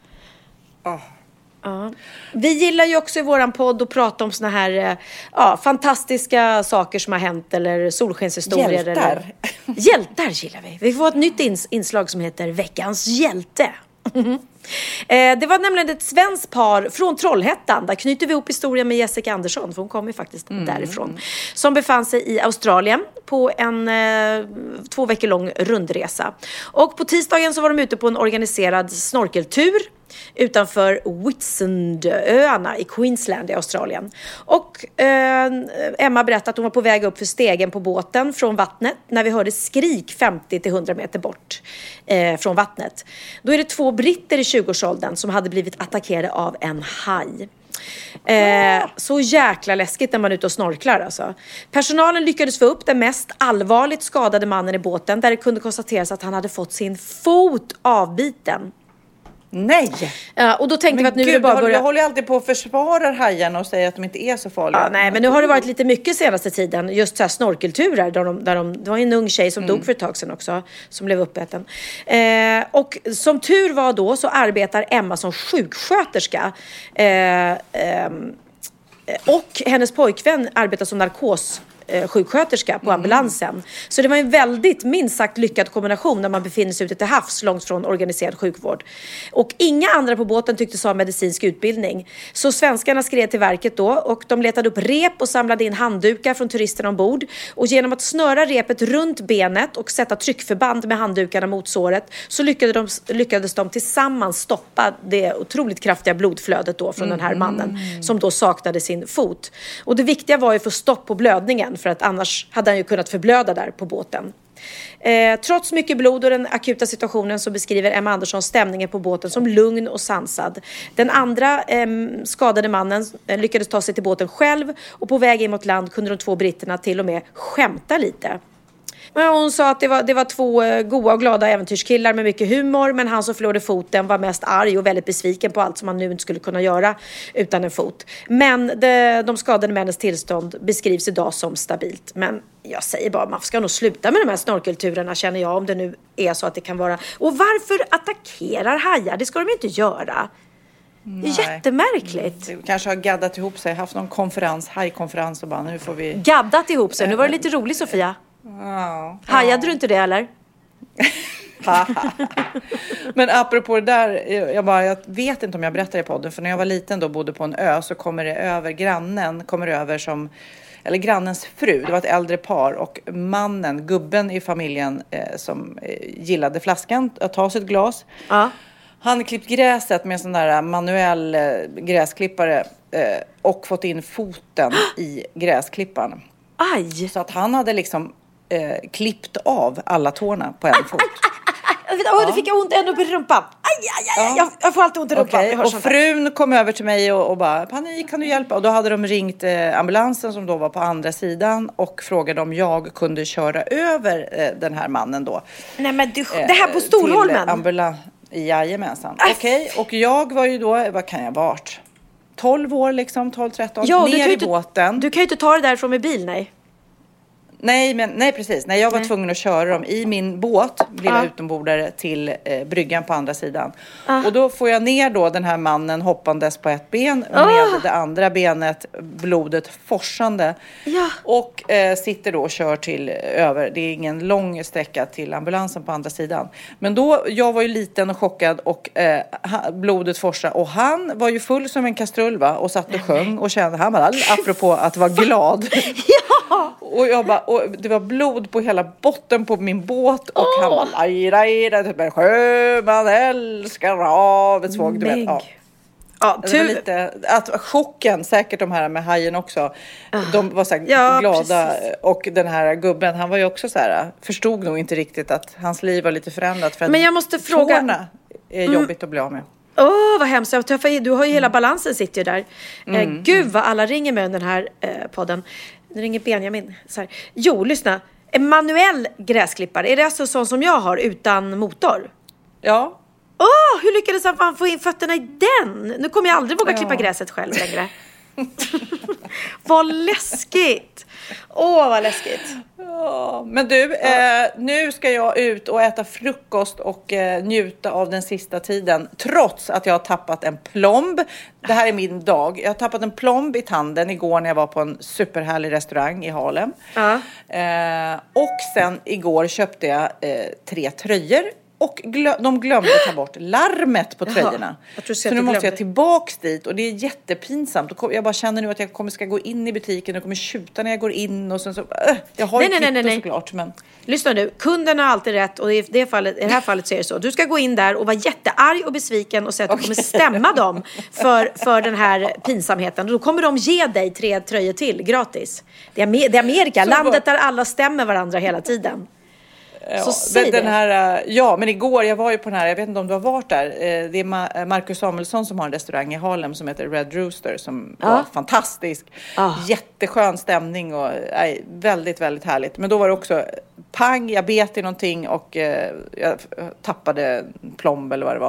Oh. Ja. Vi gillar ju också i våran podd att prata om såna här ja, fantastiska saker som har hänt, eller solskenshistorier. Hjältar. Eller... Hjältar gillar vi. Vi får ett nytt ins- inslag som heter Veckans hjälte. eh, det var nämligen ett svenskt par från Trollhättan. Där knyter vi ihop historien med Jessica Andersson, för hon kommer faktiskt mm. därifrån, som befann sig i Australien på en eh, två veckor lång rundresa. Och på tisdagen så var de ute på en organiserad snorkeltur utanför Whitsundaöarna i Queensland i Australien. Och eh, Emma berättade att hon var på väg upp för stegen på båten från vattnet när vi hörde skrik femtio till hundra meter bort eh, från vattnet. Då är det två britter i tjugoårsåldern som hade blivit attackerade av en haj. Eh, så jäkla läskigt när man är ute och snorklar alltså. Personalen lyckades få upp den mest allvarligt skadade mannen i båten, där det kunde konstateras att han hade fått sin fot avbiten. Nej! Uh, och då tänkte men vi att nu Gud, är det bara börja... Jag håller ju alltid på att försvara hajarna och säga att de inte är så farliga. Ja, nej, men nu har det varit lite mycket senaste tiden. Just så här snorkelturer. Där de, där de, det var en ung tjej som mm. dog för ett tag sedan också. Som blev uppäten. Eh, och som tur var då så arbetar Emma som sjuksköterska. Eh, eh, och hennes pojkvän arbetar som narkos. sjuksköterska på ambulansen. Mm. Så det var en väldigt minst sagt lyckad kombination när man befinner sig ute till havs långt från organiserad sjukvård. Och inga andra på båten tycktes ha medicinsk utbildning. Så svenskarna skrev till verket då och de letade upp rep och samlade in handdukar från turisterna ombord. Och genom att snöra repet runt benet och sätta tryckförband med handdukarna mot såret så lyckades de, lyckades de tillsammans stoppa det otroligt kraftiga blodflödet då från mm. den här mannen som då saknade sin fot. Och det viktiga var ju att få stopp på blödningen för att annars hade han ju kunnat förblöda där på båten. Eh, trots mycket blod och den akuta situationen så beskriver Emma Andersson stämningen på båten som lugn och sansad. Den andra eh, skadade mannen eh, lyckades ta sig till båten själv och på väg in mot land kunde de två britterna till och med skämta lite. Hon sa att det var, det var två goa och glada äventyrskillar med mycket humor, men han som förlorade foten var mest arg och väldigt besviken på allt som han nu inte skulle kunna göra utan en fot. Men det, de skadade männens tillstånd beskrivs idag som stabilt. Men jag säger bara, man ska nog sluta med de här snorkelturerna känner jag, om det nu är så att det kan vara. Och varför attackerar hajar? Det ska de ju inte göra. Det är jättemärkligt. Mm. Kanske har gaddat ihop sig, haft någon konferens, hajkonferens och bara nu får vi... Gaddat ihop sig, nu var det lite roligt Sofia. Ja, hajade ja. du inte det eller? Men apropå det där, jag, bara, jag vet inte om jag berättade i podden, för när jag var liten då bodde på en ö så kommer det över grannen, kommer över som, eller grannens fru, det var ett äldre par och mannen, gubben i familjen eh, som eh, gillade flaskan, att ta sitt glas. Ja. Han klippt gräset med en sån där manuell eh, gräsklippare eh, och fått in foten i gräsklipparen. Aj! Så att han hade liksom eh, klippt av alla tårna på en fot. Åh, oh, det fick jag ont ända upp i rumpan. Aj, aj, aj, ja. jag, jag får alltid ont i rumpan. Okay. Och frun kom över till mig och, och bara, panik, kan du hjälpa? Och då hade de ringt eh, ambulansen som då var på andra sidan och frågade om jag kunde köra över eh, den här mannen då. Nej men du, det här på Storholmen? Till ambulans, jajamensan. Okej, okay. Och jag var ju då, vad kan jag ha varit? tolv år liksom, tolv tretton, ja, ner i inte, båten. Du kan ju inte ta det därifrån med bil, nej. Nej, men, nej precis. Nej, jag var nej. tvungen att köra dem i min båt, lilla ah. utombordare, till eh, bryggan på andra sidan. Ah. Och då får jag ner då den här mannen hoppandes på ett ben ah. med det andra benet, blodet forsande. Ja. Och eh, sitter då och kör till över, det är ingen lång sträcka till ambulansen på andra sidan. Men då, jag var ju liten och chockad och eh, blodet forsade. Och han var ju full som en kastrull va? Och satt och sjöng och kände, han var apropå att vara glad. Ja. Och jag bara, och det var blod på hela botten på min båt och oh. han bara lajra i det typ sjöman älskar havet svåg du vet. Ja. Ja, det var lite att chocken säkert de här med hajen också. De var så här ja, glada precis. Och den här gubben han var ju också så här förstod nog inte riktigt att hans liv var lite förändrat för att men jag måste fråga tårna är jobbigt mm. att bli av med. Åh, oh, vad hemskt. Jag träffar, du har ju hela balansen sitter ju där. Mm. Eh, gud vad alla ringer med den här eh, podden. Nu ringer Benjamin. Så här. Jo, lyssna. En manuell gräsklippare. Är det alltså sån som jag har utan motor? Ja. Åh, oh, hur lyckades han få in fötterna i den? Nu kommer jag aldrig våga ja. klippa gräset själv längre. Vad läskigt. Åh, oh, vad läskigt. Ja, men du, eh, nu ska jag ut och äta frukost och eh, njuta av den sista tiden. Trots att jag har tappat en plomb. Det här är min dag. Jag har tappat en plomb i tanden igår när jag var på en superhärlig restaurang i Harlem. Uh. Eh, och sen igår köpte jag eh, tre tröjor. Och glö- de glömde ta bort larmet på tröjorna. Jaha, så nu måste jag tillbaks dit. Och det är jättepinsamt. Och jag bara känner nu att jag kommer ska gå in i butiken. Och kommer tjuta när jag går in. Och sen så, äh, jag har nej, ju nej, kvitto nej, nej. såklart. Men... Lyssna nu, kunden har alltid rätt. Och i det, fallet, i det här fallet så är det så. Du ska gå in där och vara jättearg och besviken. Och säga att okay. du kommer stämma dem för, för den här pinsamheten. Och då kommer de ge dig tre tröjor till gratis. Det är, det är Amerika, så landet där alla stämmer varandra hela tiden. Ja, så den, den här, ja, men igår, jag var ju på den här, jag vet inte om du har varit där. Det är Marcus Samuelsson som har en restaurang i Harlem som heter Red Rooster som ah. var fantastisk. Ah. Jätteskön stämning och nej, väldigt, väldigt härligt. Men då var det också pang, jag bet i någonting och eh, jag tappade plomb eller vad det var.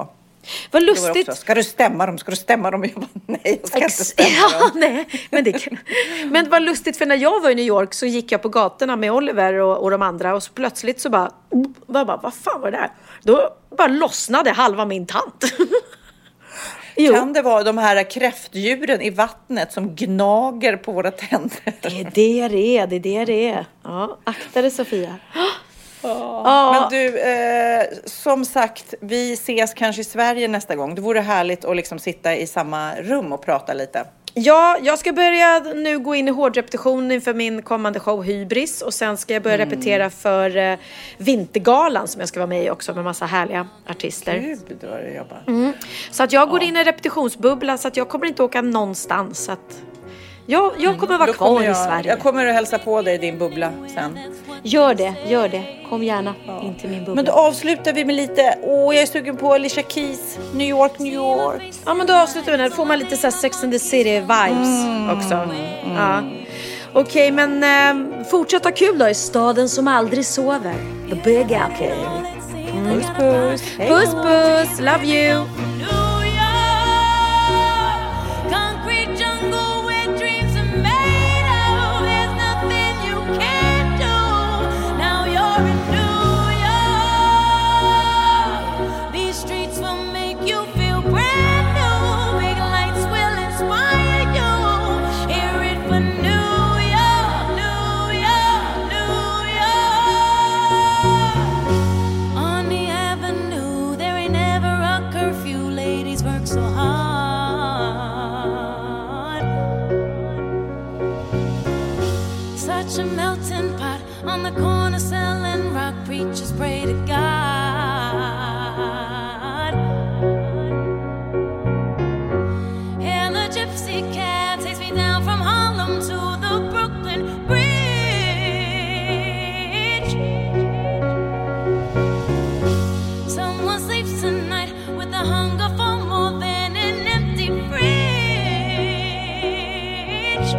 Vad Då var det lustigt. också, ska du stämma dem? Ska du stämma dem? Jag bara, nej, jag ska inte Ex- stämma ja, dem. nej, men det kan... Men vad lustigt, för när jag var i New York så gick jag på gatorna med Oliver och, och de andra och så plötsligt så bara, bara, bara, vad fan var det där? Då bara lossnade halva min tant. Jo. Kan det vara de här kräftdjuren i vattnet som gnager på våra tänder? Det är det det är, det är det det är. Ja, akta dig Sofia. Ja. Men du, eh, som sagt, vi ses kanske i Sverige nästa gång. Det vore härligt att liksom sitta i samma rum och prata lite. Ja, jag ska börja nu gå in i hårdrepetition inför min kommande show Hybris. Och sen ska jag börja mm. repetera för eh, Vintergalan som jag ska vara med i också med massa härliga artister. Gud, vad det jobbar. Mm. Så att jag går ja. in i repetitionsbubbla så att jag kommer inte åka någonstans. Så att jag, jag kommer vara Då kvar kommer jag, i Sverige. Jag kommer att hälsa på dig i din bubbla sen. Gör det, gör det. Kom gärna ja. in till min bubbla. Men då avslutar vi med lite, åh jag är sugen på Alicia Keys, New York, New York. Ja men då avslutar vi med det. Då får man lite så här Sex and the City vibes mm. också. Mm. Ja. Okej, okay, men eh, fortsätt ha kul då i staden som aldrig sover. The Big Apple. Mm. Puss puss. Hej. Puss puss, love you. Just pray to God. And the gypsy cab takes me down from Harlem to the Brooklyn Bridge. Someone sleeps tonight with the hunger for more than an empty fridge.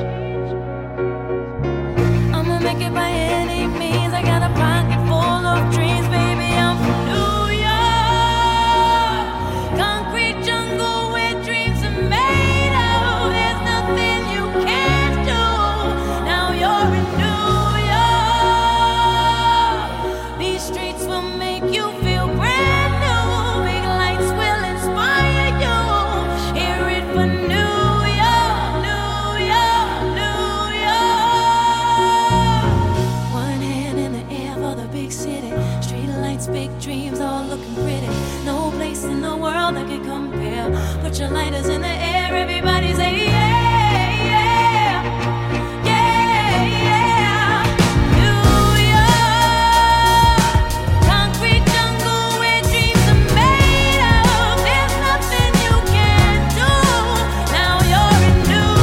I'ma make it by any means. I got a pocket full of dreams, baby, I'm from New York. Concrete jungle where dreams are made of. There's nothing you can't do. Now you're in New York. These streets will make you feel brand new. Big lights will inspire you. Hear it for New York, New York, New York. One hand in the air for the big city. Street lights, big dreams, all looking pretty. No place in the world that could compare. Put your lighters in the air, everybody say yeah, yeah, yeah, yeah. New York, concrete jungle where dreams are made of. There's nothing you can't do. Now you're in New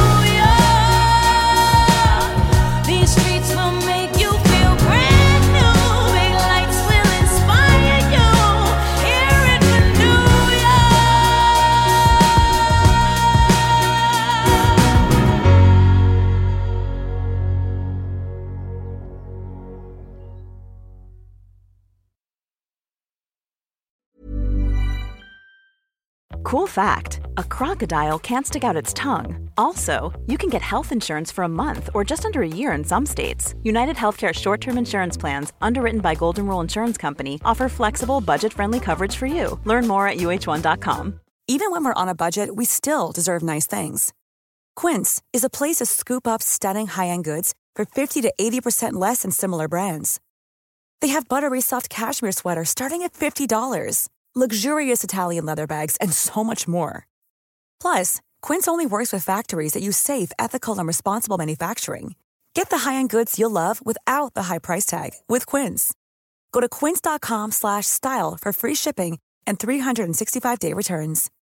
York. These streets will make you feel brand new. Big lights will inspire you. Hear it for New Cool fact, a crocodile can't stick out its tongue. Also, you can get health insurance for a month or just under a year in some states. United Healthcare short-term insurance plans, underwritten by Golden Rule Insurance Company, offer flexible, budget-friendly coverage for you. Learn more at U H one dot com. Even when we're on a budget, we still deserve nice things. Quince is a place to scoop up stunning high-end goods for fifty to eighty percent less than similar brands. They have buttery soft cashmere sweaters starting at fifty dollars, luxurious Italian leather bags, and so much more. Plus, Quince only works with factories that use safe, ethical, and responsible manufacturing. Get the high-end goods you'll love without the high price tag with Quince. Go to quince dot com slash style for free shipping and three sixty-five day returns.